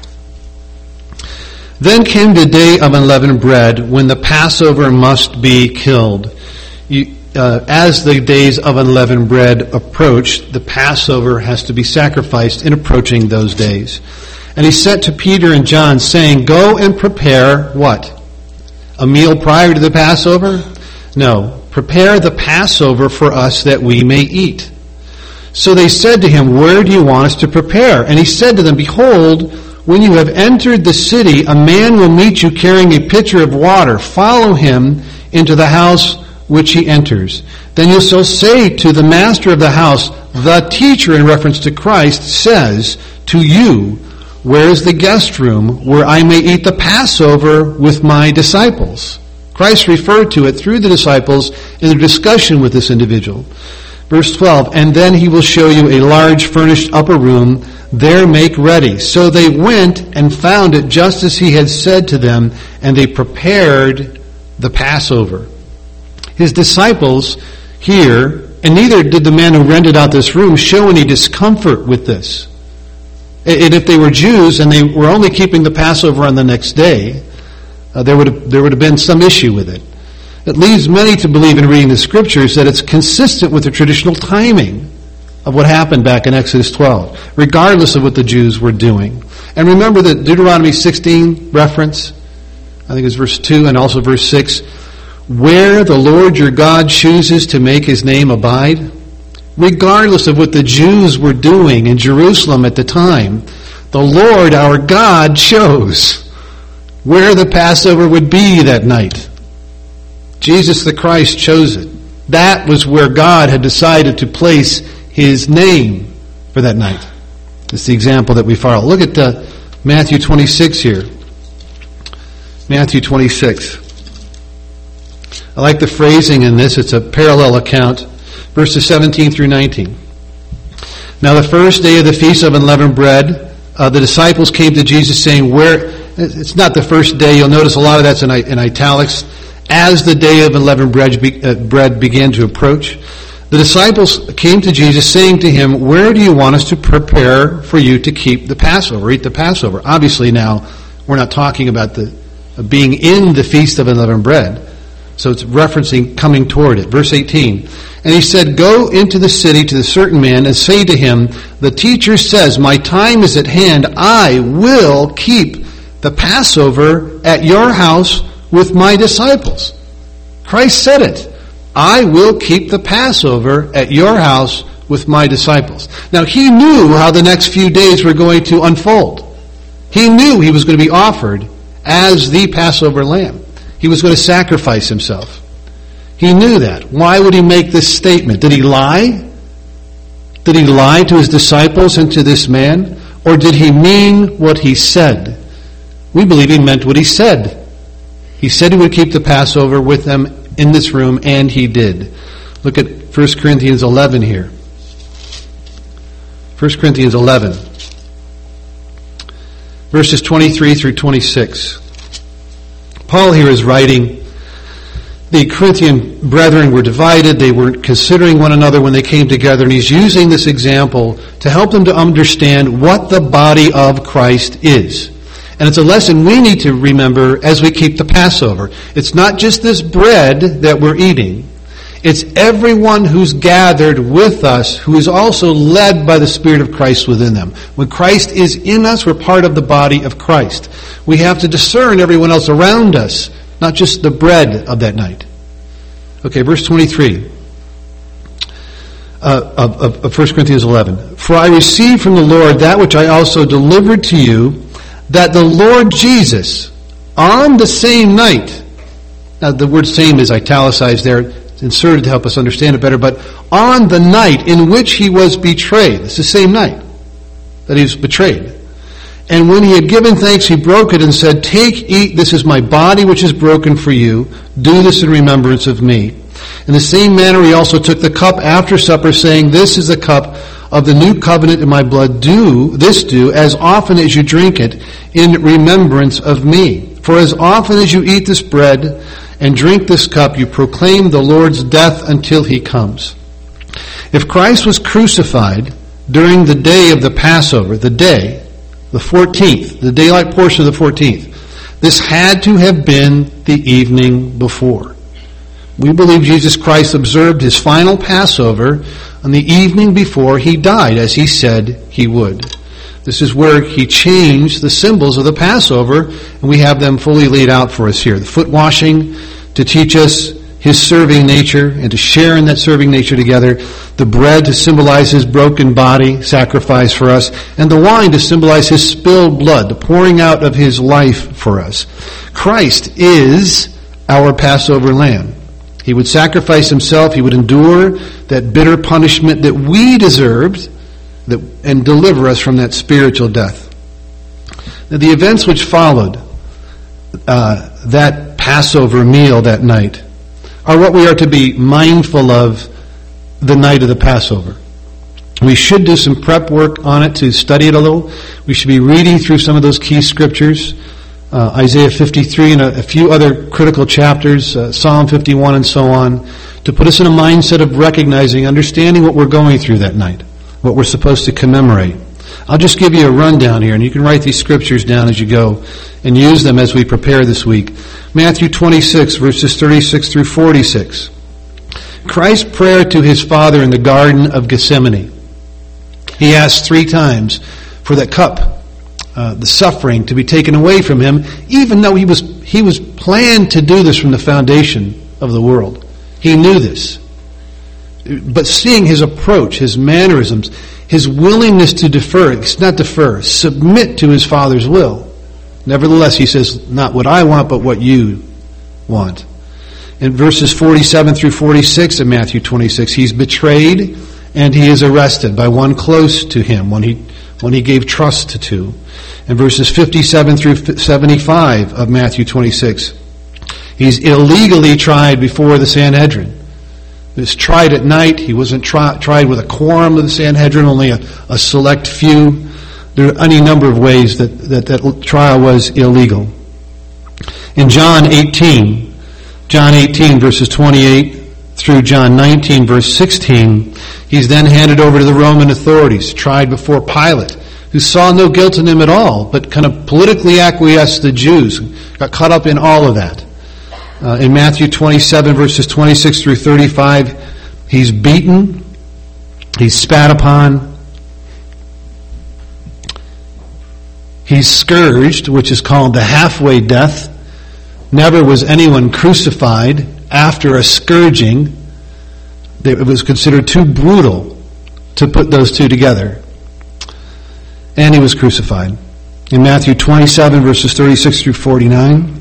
Then came the day of unleavened bread, when the Passover must be killed. You, uh, as the days of unleavened bread approached, the Passover has to be sacrificed in approaching those days. And he said to Peter and John, saying, Go and prepare what? A meal prior to the Passover? No. Prepare the Passover for us that we may eat. So they said to him, Where do you want us to prepare? And he said to them, Behold, when you have entered the city, a man will meet you carrying a pitcher of water. Follow him into the house which he enters. Then you shall say to the master of the house, The teacher, in reference to Christ, says to you, Where is the guest room where I may eat the Passover with my disciples? Christ referred to it through the disciples in a discussion with this individual. Verse twelve, And then he will show you a large furnished upper room. There make ready. So they went and found it just as he had said to them, and they prepared the Passover. His disciples here, and neither did the man who rented out this room, show any discomfort with this. And if they were Jews and they were only keeping the Passover on the next day, uh, there would have, there would have been some issue with it. It leads many to believe in reading the Scriptures that it's consistent with the traditional timing of what happened back in Exodus twelve, regardless of what the Jews were doing. And remember the Deuteronomy sixteen reference, I think it's verse two and also verse six, where the Lord your God chooses to make his name abide. Regardless of what the Jews were doing in Jerusalem at the time, the Lord our God chose where the Passover would be that night. Jesus the Christ chose it. That was where God had decided to place his name for that night. It's the example that we follow. Look at uh, Matthew twenty-six here. Matthew twenty-six. I like the phrasing in this. It's a parallel account. Verses seventeen through nineteen. Now the first day of the Feast of Unleavened Bread, uh, the disciples came to Jesus saying, where, it's not the first day, you'll notice a lot of that's in, in italics, as the day of unleavened bread, be, uh, bread began to approach, the disciples came to Jesus saying to him, where do you want us to prepare for you to keep the Passover, eat the Passover? Obviously now, we're not talking about the uh, being in the Feast of Unleavened Bread. So it's referencing coming toward it. Verse eighteen. And he said, Go into the city to the certain man and say to him, The teacher says, My time is at hand. I will keep the Passover at your house with my disciples. Christ said it. I will keep the Passover at your house with my disciples. Now he knew how the next few days were going to unfold. He knew he was going to be offered as the Passover lamb. He was going to sacrifice himself. He knew that. Why would he make this statement? Did he lie? Did he lie to his disciples and to this man? Or did he mean what he said? We believe he meant what he said. He said he would keep the Passover with them in this room, and he did. Look at First Corinthians eleven here. First Corinthians eleven. Verses twenty-three through twenty-six. Paul here is writing, the Corinthian brethren were divided. They weren't considering one another when they came together. And he's using this example to help them to understand what the body of Christ is. And it's a lesson we need to remember as we keep the Passover. It's not just this bread that we're eating. It's everyone who's gathered with us who is also led by the Spirit of Christ within them. When Christ is in us, we're part of the body of Christ. We have to discern everyone else around us, not just the bread of that night. Okay, verse twenty-three uh, of, of, of First Corinthians eleven. For I received from the Lord that which I also delivered to you, that the Lord Jesus, On the same night, now the word same is italicized there, it's inserted to help us understand it better, but on the night in which he was betrayed, it's the same night that he was betrayed. And when he had given thanks, he broke it and said, "Take, eat, this is my body which is broken for you. Do this in remembrance of me." In the same manner he also took the cup after supper, saying, "This is the cup of the new covenant in my blood. Do this do as often as you drink it in remembrance of me. For as often as you eat this bread and drink this cup, you proclaim the Lord's death until he comes." If Christ was crucified during the day of the Passover, the day, the fourteenth, the daylight portion of the fourteenth, this had to have been the evening before. We believe Jesus Christ observed his final Passover on the evening before he died, as he said he would. This is where he changed the symbols of the Passover, and we have them fully laid out for us here. The foot washing to teach us his serving nature and to share in that serving nature together. The bread to symbolize his broken body, sacrifice for us. And the wine to symbolize his spilled blood, the pouring out of his life for us. Christ is our Passover lamb. He would sacrifice himself. He would endure that bitter punishment that we deserved that, and deliver us from that spiritual death. Now, the events which followed uh, that Passover meal that night are what we are to be mindful of the night of the Passover. We should do some prep work on it to study it a little. We should be reading through some of those key scriptures, uh, Isaiah fifty-three and a, a few other critical chapters, uh, Psalm fifty-one and so on, to put us in a mindset of recognizing, understanding what we're going through that night, what we're supposed to commemorate. I'll just give you a rundown here, and you can write these scriptures down as you go and use them as we prepare this week. Matthew twenty-six, verses thirty-six through forty-six. Christ's prayer to his Father in the Garden of Gethsemane. He asked three times for that cup, uh, the suffering, to be taken away from him, even though he was he was planned to do this from the foundation of the world. He knew this. But seeing his approach, his mannerisms, his willingness to defer, it's not defer, submit to his Father's will. Nevertheless, he says, not what I want, but what you want. In verses forty-seven through forty-six of Matthew twenty-six, he's betrayed and he is arrested by one close to him, one he, one he gave trust to. In verses fifty-seven through seventy-five of Matthew twenty-six, he's illegally tried before the Sanhedrin. He was tried at night. He wasn't tri- tried with a quorum of the Sanhedrin, only a, a select few. There are any number of ways that, that that trial was illegal. In John eighteen, John eighteen, verses twenty-eight through John nineteen, verse sixteen, he's then handed over to the Roman authorities, tried before Pilate, who saw no guilt in him at all, but kind of politically acquiesced the Jews, got caught up in all of that. Uh, in Matthew twenty-seven, verses twenty-six through thirty-five, he's beaten, he's spat upon, he's scourged, which is called the halfway death. Never was anyone crucified after a scourging. It was considered too brutal to put those two together. And he was crucified. In Matthew twenty-seven, verses thirty-six through forty-nine,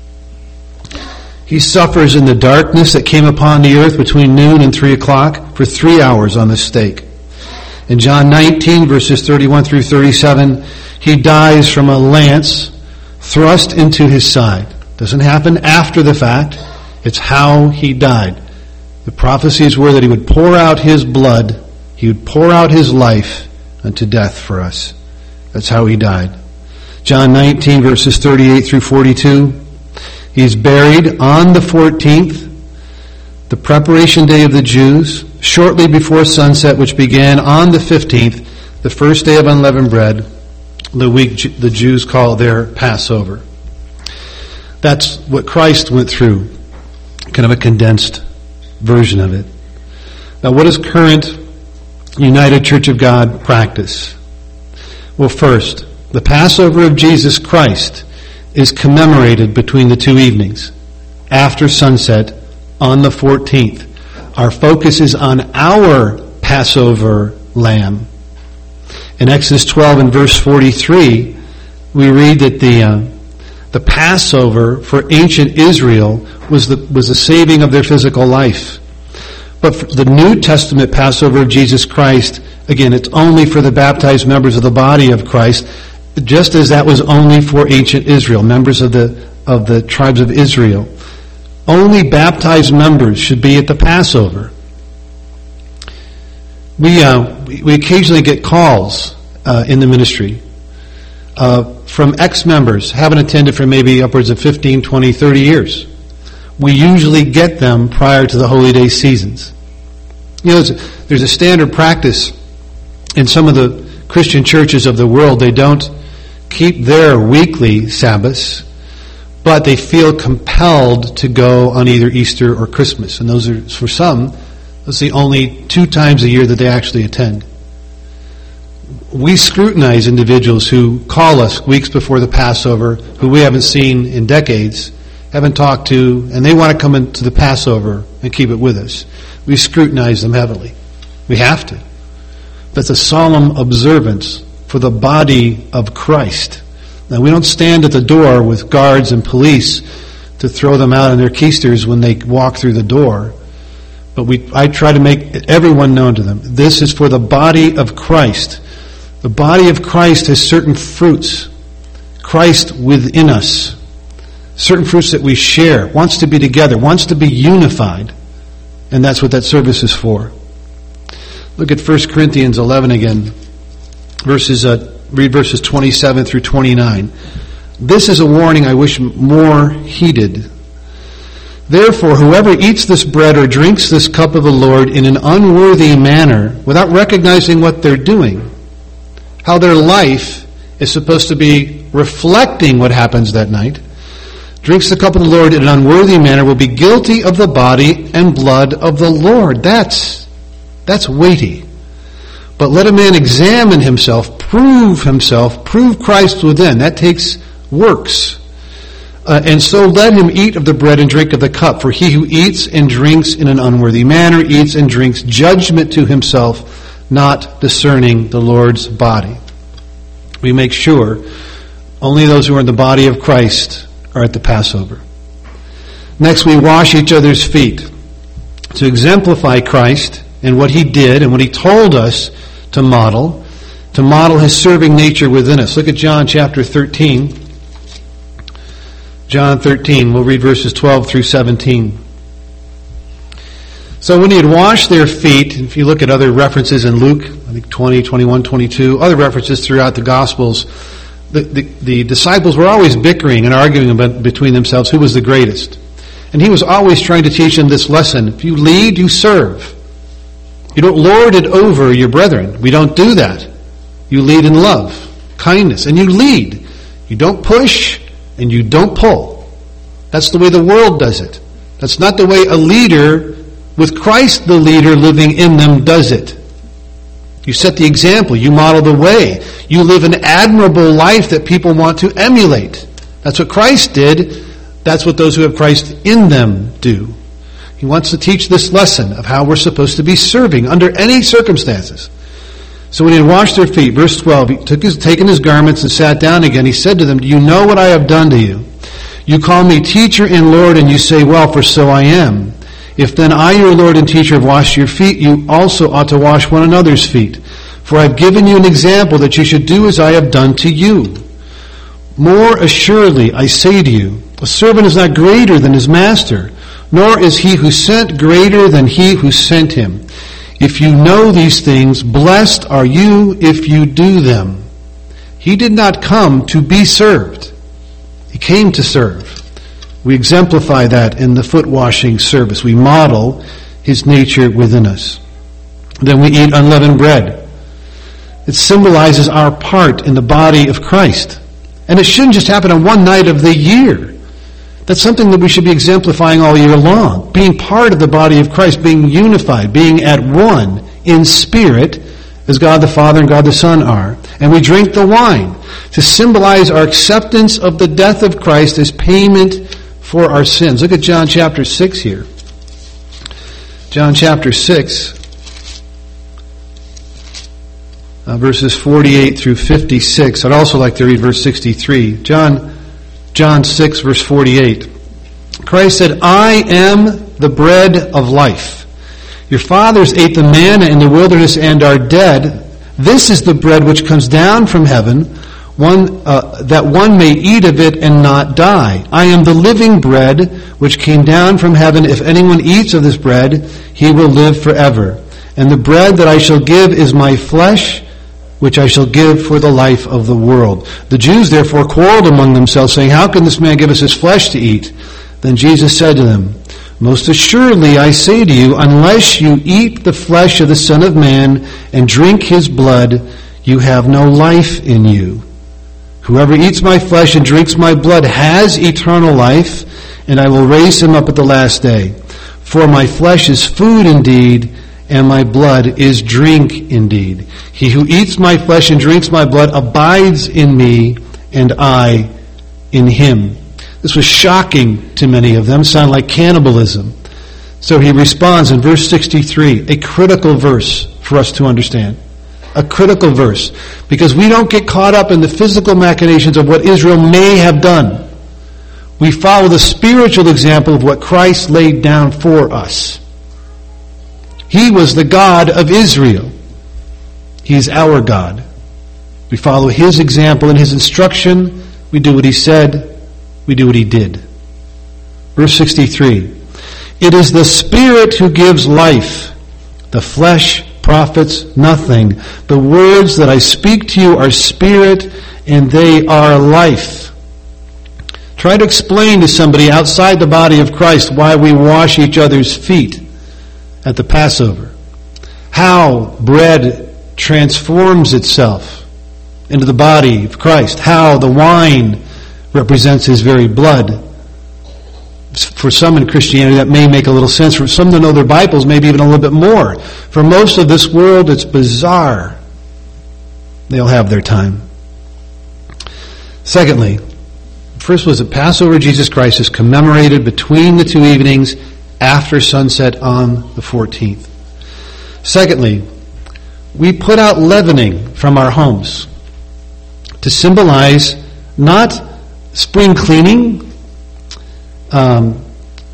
he suffers in the darkness that came upon the earth between noon and three o'clock for three hours on the stake. In John nineteen, verses thirty-one through thirty-seven, he dies from a lance thrust into his side. Doesn't happen after the fact. It's how he died. The prophecies were that he would pour out his blood, he would pour out his life unto death for us. That's how he died. John nineteen, verses thirty-eight through forty-two. He's buried on the fourteenth, the preparation day of the Jews, shortly before sunset, which began on the fifteenth, the first day of unleavened bread, the week the Jews call their Passover. That's what Christ went through, kind of a condensed version of it. Now, what does current United Church of God practice? Well, first, the Passover of Jesus Christ is commemorated between the two evenings, after sunset on the fourteenth. Our focus is on our Passover lamb. In Exodus twelve and verse forty-three, we read that the uh, The Passover for ancient Israel was the, was the saving of their physical life. But for the New Testament Passover of Jesus Christ, again, it's only for the baptized members of the body of Christ, just as that was only for ancient Israel, members of the of the tribes of Israel. Only baptized members should be at the Passover. We uh, we occasionally get calls uh, in the ministry uh, from ex-members, haven't attended for maybe upwards of fifteen, twenty, thirty years. We usually get them prior to the holy day seasons. You know, there's a, there's a standard practice in some of the Christian churches of the world. They don't keep their weekly Sabbaths, but they feel compelled to go on either Easter or Christmas. And those are, for some, that's the only two times a year that they actually attend. We scrutinize individuals who call us weeks before the Passover, who we haven't seen in decades, haven't talked to, and they want to come into the Passover and keep it with us. We scrutinize them heavily. We have to. That's a solemn observance for the body of Christ. Now, we don't stand at the door with guards and police to throw them out in their keisters when they walk through the door. But we, I try to make everyone known to them. This is for the body of Christ. The body of Christ has certain fruits. Christ within us. Certain fruits that we share. Wants to be together. Wants to be unified. And that's what that service is for. Look at First Corinthians eleven again. Verses, uh, read verses twenty-seven through twenty-nine. This is a warning I wish more heeded. Therefore, whoever eats this bread or drinks this cup of the Lord in an unworthy manner, without recognizing what they're doing, how their life is supposed to be reflecting what happens that night, drinks the cup of the Lord in an unworthy manner, will be guilty of the body and blood of the Lord. That's, that's weighty. But let a man examine himself, prove himself, prove Christ within. That takes works. Uh, and so let him eat of the bread and drink of the cup. For he who eats and drinks in an unworthy manner eats and drinks judgment to himself, not discerning the Lord's body. We make sure only those who are in the body of Christ are at the Passover. Next, we wash each other's feet to exemplify Christ and what he did and what he told us to model, to model his serving nature within us. Look at John chapter thirteen. John thirteen, we'll read verses twelve through seventeen. So when he had washed their feet, if you look at other references in Luke, I think twenty, twenty-one, twenty-two, other references throughout the Gospels, the, the, the disciples were always bickering and arguing about, between themselves who was the greatest. And he was always trying to teach them this lesson. If you lead, you serve. You don't lord it over your brethren. We don't do that. You lead in love, kindness, and you lead. You don't push and you don't pull. That's the way the world does it. That's not the way a leader, with Christ the leader living in them, does it. You set the example. You model the way. You live an admirable life that people want to emulate. That's what Christ did. That's what those who have Christ in them do. He wants to teach this lesson of how we're supposed to be serving under any circumstances. So when he had washed their feet, verse twelve, he took his, taken his garments and sat down again. He said to them, "Do you know what I have done to you? You call me teacher and Lord, and you say, well, for so I am. If then I, your Lord and teacher, have washed your feet, you also ought to wash one another's feet. For I have given you an example that you should do as I have done to you. More assuredly, I say to you, a servant is not greater than his master, nor is he who sent greater than he who sent him. If you know these things, blessed are you if you do them. He did not come to be served. He came to serve." We exemplify that in the foot washing service. We model his nature within us. Then we eat unleavened bread. It symbolizes our part in the body of Christ. And it shouldn't just happen on one night of the year. That's something that we should be exemplifying all year long. Being part of the body of Christ, being unified, being at one in spirit, as God the Father and God the Son are. And we drink the wine to symbolize our acceptance of the death of Christ as payment for our sins. Look at John chapter six here. John chapter six, uh, verses forty-eight through fifty-six. I'd also like to read verse sixty-three. John John six, verse forty-eight. Christ said, I am the bread of life. Your fathers ate the manna in the wilderness and are dead. This is the bread which comes down from heaven, one uh, that one may eat of it and not die. I am the living bread which came down from heaven. If anyone eats of this bread, he will live forever. And the bread that I shall give is my flesh, which I shall give for the life of the world. The Jews therefore quarreled among themselves, saying, how can this man give us his flesh to eat? Then Jesus said to them, most assuredly I say to you, unless you eat the flesh of the Son of Man and drink his blood, you have no life in you. Whoever eats my flesh and drinks my blood has eternal life, and I will raise him up at the last day. For my flesh is food indeed, and my blood is drink indeed. He who eats my flesh and drinks my blood abides in me, and I in him. This was shocking to many of them, sounded like cannibalism. So he responds in verse sixty-three, a critical verse for us to understand. A critical verse, because we don't get caught up in the physical machinations of what Israel may have done. We follow the spiritual example of what Christ laid down for us. He was the God of Israel. He is our God. We follow his example and his instruction. We do what he said. We do what he did. Verse sixty-three. It is the Spirit who gives life. The flesh profits nothing. The words that I speak to you are spirit, and they are life. Try to explain to somebody outside the body of Christ why we wash each other's feet at the Passover. How bread transforms itself into the body of Christ. How the wine represents his very blood. For some in Christianity that may make a little sense. For some that know their Bibles, maybe even a little bit more. For most of this world, it's bizarre. They'll have their time. Secondly, first was that Passover Jesus Christ is commemorated between the two evenings after sunset on the fourteenth. Secondly, we put out leavening from our homes to symbolize not spring cleaning. Um,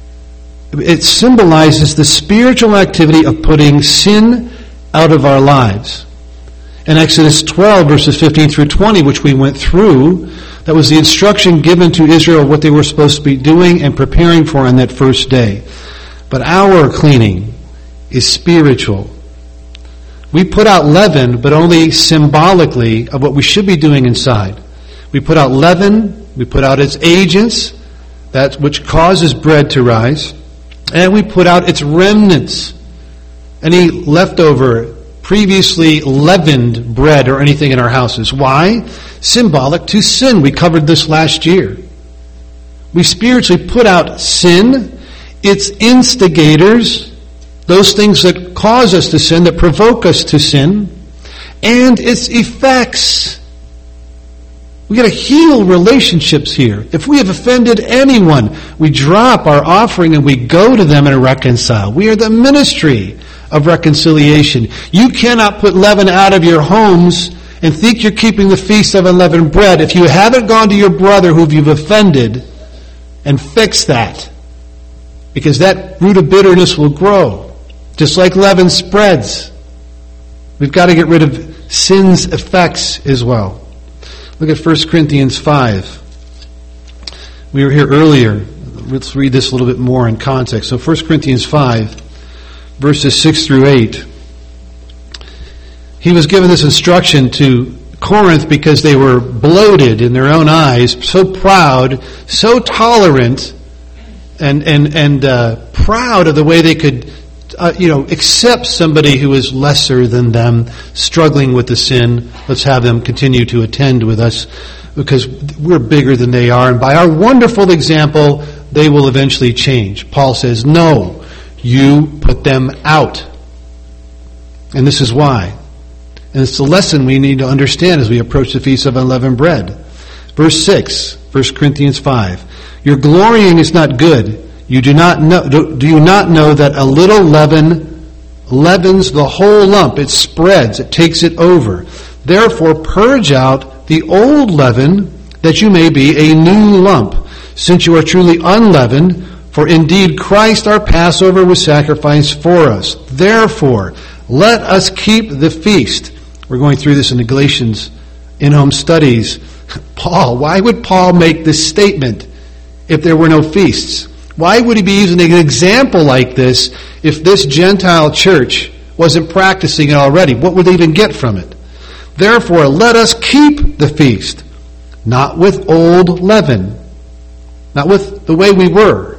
it symbolizes the spiritual activity of putting sin out of our lives. In Exodus twelve, verses fifteen through twenty, which we went through, that was the instruction given to Israel what they were supposed to be doing and preparing for on that first day. But our cleaning is spiritual. We put out leaven, but only symbolically of what we should be doing inside. We put out leaven, we put out its agents, that which causes bread to rise, and we put out its remnants, any leftover, previously leavened bread or anything in our houses. Why? Symbolic to sin. We covered this last year. We spiritually put out sin, its instigators, those things that cause us to sin, that provoke us to sin, and its effects. We got to heal relationships here. If we have offended anyone, we drop our offering and we go to them and reconcile. We are the ministry of reconciliation. You cannot put leaven out of your homes and think you're keeping the feast of unleavened bread if you haven't gone to your brother who you've offended and fixed that. Because that root of bitterness will grow. Just like leaven spreads. We've got to get rid of sin's effects as well. Look at First Corinthians five. We were here earlier. Let's read this a little bit more in context. So First Corinthians five, verses six through eight. He was given this instruction to Corinth because they were bloated in their own eyes, so proud, so tolerant, and and and uh, proud of the way they could, uh, you know, accept somebody who is lesser than them, struggling with the sin. Let's have them continue to attend with us because we're bigger than they are, and by our wonderful example, they will eventually change. Paul says, "No, you put them out," and this is why. And it's the lesson we need to understand as we approach the Feast of Unleavened Bread. Verse six, First Corinthians five. Your glorying is not good. You do not know, do you not know that a little leaven leavens the whole lump? It spreads, it takes it over. Therefore, purge out the old leaven that you may be a new lump, since you are truly unleavened. For indeed Christ our Passover was sacrificed for us. Therefore, let us keep the feast. We're going through this in the Galatians in-home studies. Paul, why would Paul make this statement if there were no feasts? Why would he be using an example like this if this Gentile church wasn't practicing it already? What would they even get from it? Therefore, let us keep the feast, not with old leaven, not with the way we were,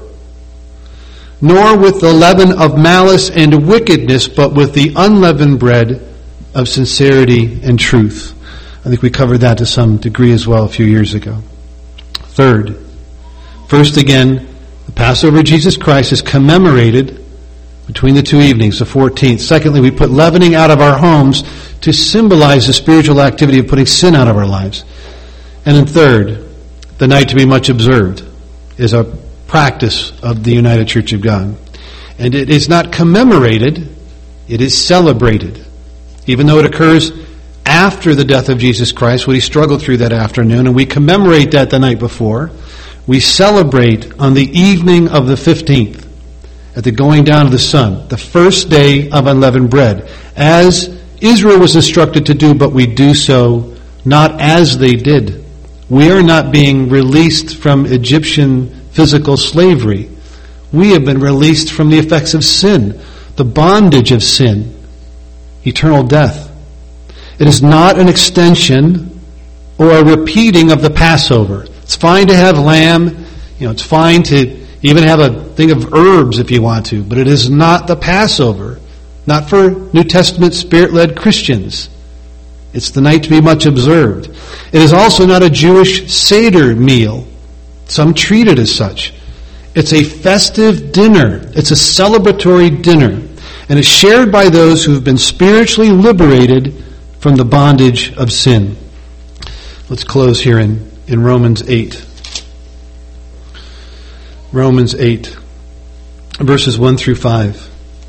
nor with the leaven of malice and wickedness, but with the unleavened bread of sincerity and truth. I think we covered that to some degree as well a few years ago. Third, first again, the Passover of Jesus Christ is commemorated between the two evenings, the fourteenth. Secondly, we put leavening out of our homes to symbolize the spiritual activity of putting sin out of our lives. And then third, the night to be much observed is a practice of the United Church of God. And it is not commemorated, it is celebrated. Even though it occurs after the death of Jesus Christ, what he struggled through that afternoon, and we commemorate that the night before, we celebrate on the evening of the fifteenth, at the going down of the sun, the first day of unleavened bread, as Israel was instructed to do, but we do so not as they did. We are not being released from Egyptian physical slavery. We have been released from the effects of sin, the bondage of sin, eternal death. It is not an extension or a repeating of the Passover. It's fine to have lamb, you know, it's fine to even have a thing of herbs if you want to, but it is not the Passover, not for New Testament Spirit-led Christians. It's the night to be much observed. It is also not a Jewish Seder meal. Some treat it as such. It's a festive dinner. It's a celebratory dinner. And it's shared by those who have been spiritually liberated from the bondage of sin. Let's close here in, in Romans eight. Romans eight, verses one through five.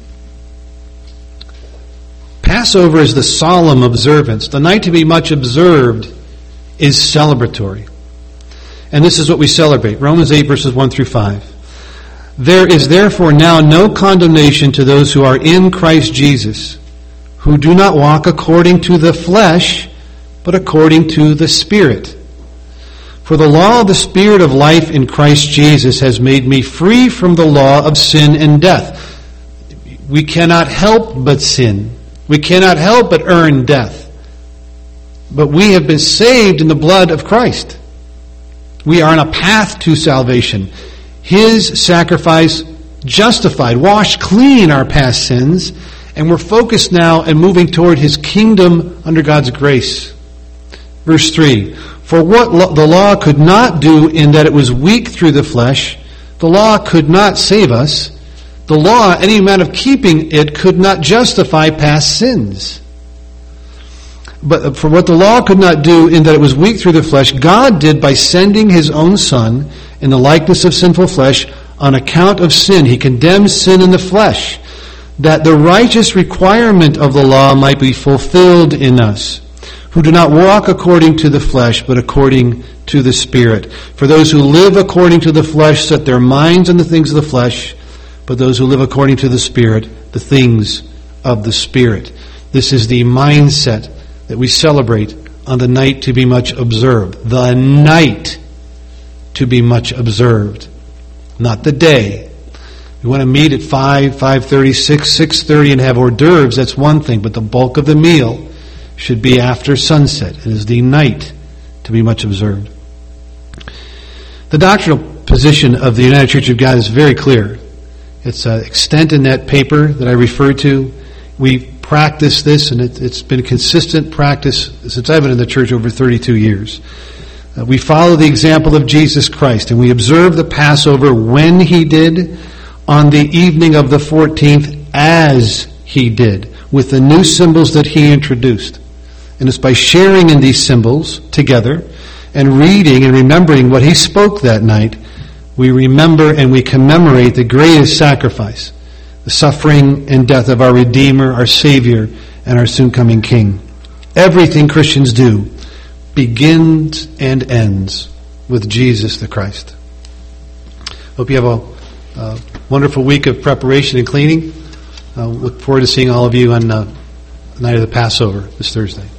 Passover is the solemn observance. The night to be much observed is celebratory. And this is what we celebrate. Romans eight, verses one through five. There is therefore now no condemnation to those who are in Christ Jesus, who do not walk according to the flesh, but according to the Spirit. For the law of the Spirit of life in Christ Jesus has made me free from the law of sin and death. We cannot help but sin. We cannot help but earn death. But we have been saved in the blood of Christ. We are on a path to salvation. His sacrifice justified, washed clean our past sins, and we're focused now and moving toward His kingdom under God's grace. Verse three, for what lo- the law could not do in that it was weak through the flesh, the law could not save us. The law, any amount of keeping it, could not justify past sins. But for what the law could not do in that it was weak through the flesh, God did by sending His own Son in the likeness of sinful flesh on account of sin. He condemned sin in the flesh, that the righteous requirement of the law might be fulfilled in us, who do not walk according to the flesh, but according to the Spirit. For those who live according to the flesh set their minds on the things of the flesh, but those who live according to the Spirit, the things of the Spirit. This is the mindset that we celebrate on the night to be much observed. The night to be much observed, not the day. We want to meet at five, five thirty, six, six thirty and have hors d'oeuvres, that's one thing, but the bulk of the meal should be after sunset. It is the night to be much observed. The doctrinal position of the United Church of God is very clear. It's uh, extant in that paper that I referred to. We practice this, and it, it's been consistent practice since I've been in the church over thirty-two years. Uh, we follow the example of Jesus Christ, and we observe the Passover when He did, on the evening of the fourteenth as He did, with the new symbols that He introduced. And it's by sharing in these symbols together and reading and remembering what He spoke that night, we remember and we commemorate the greatest sacrifice, the suffering and death of our Redeemer, our Savior, and our soon-coming King. Everything Christians do begins and ends with Jesus the Christ. Hope you have a, a wonderful week of preparation and cleaning. Uh, look forward to seeing all of you on uh, the night of the Passover this Thursday.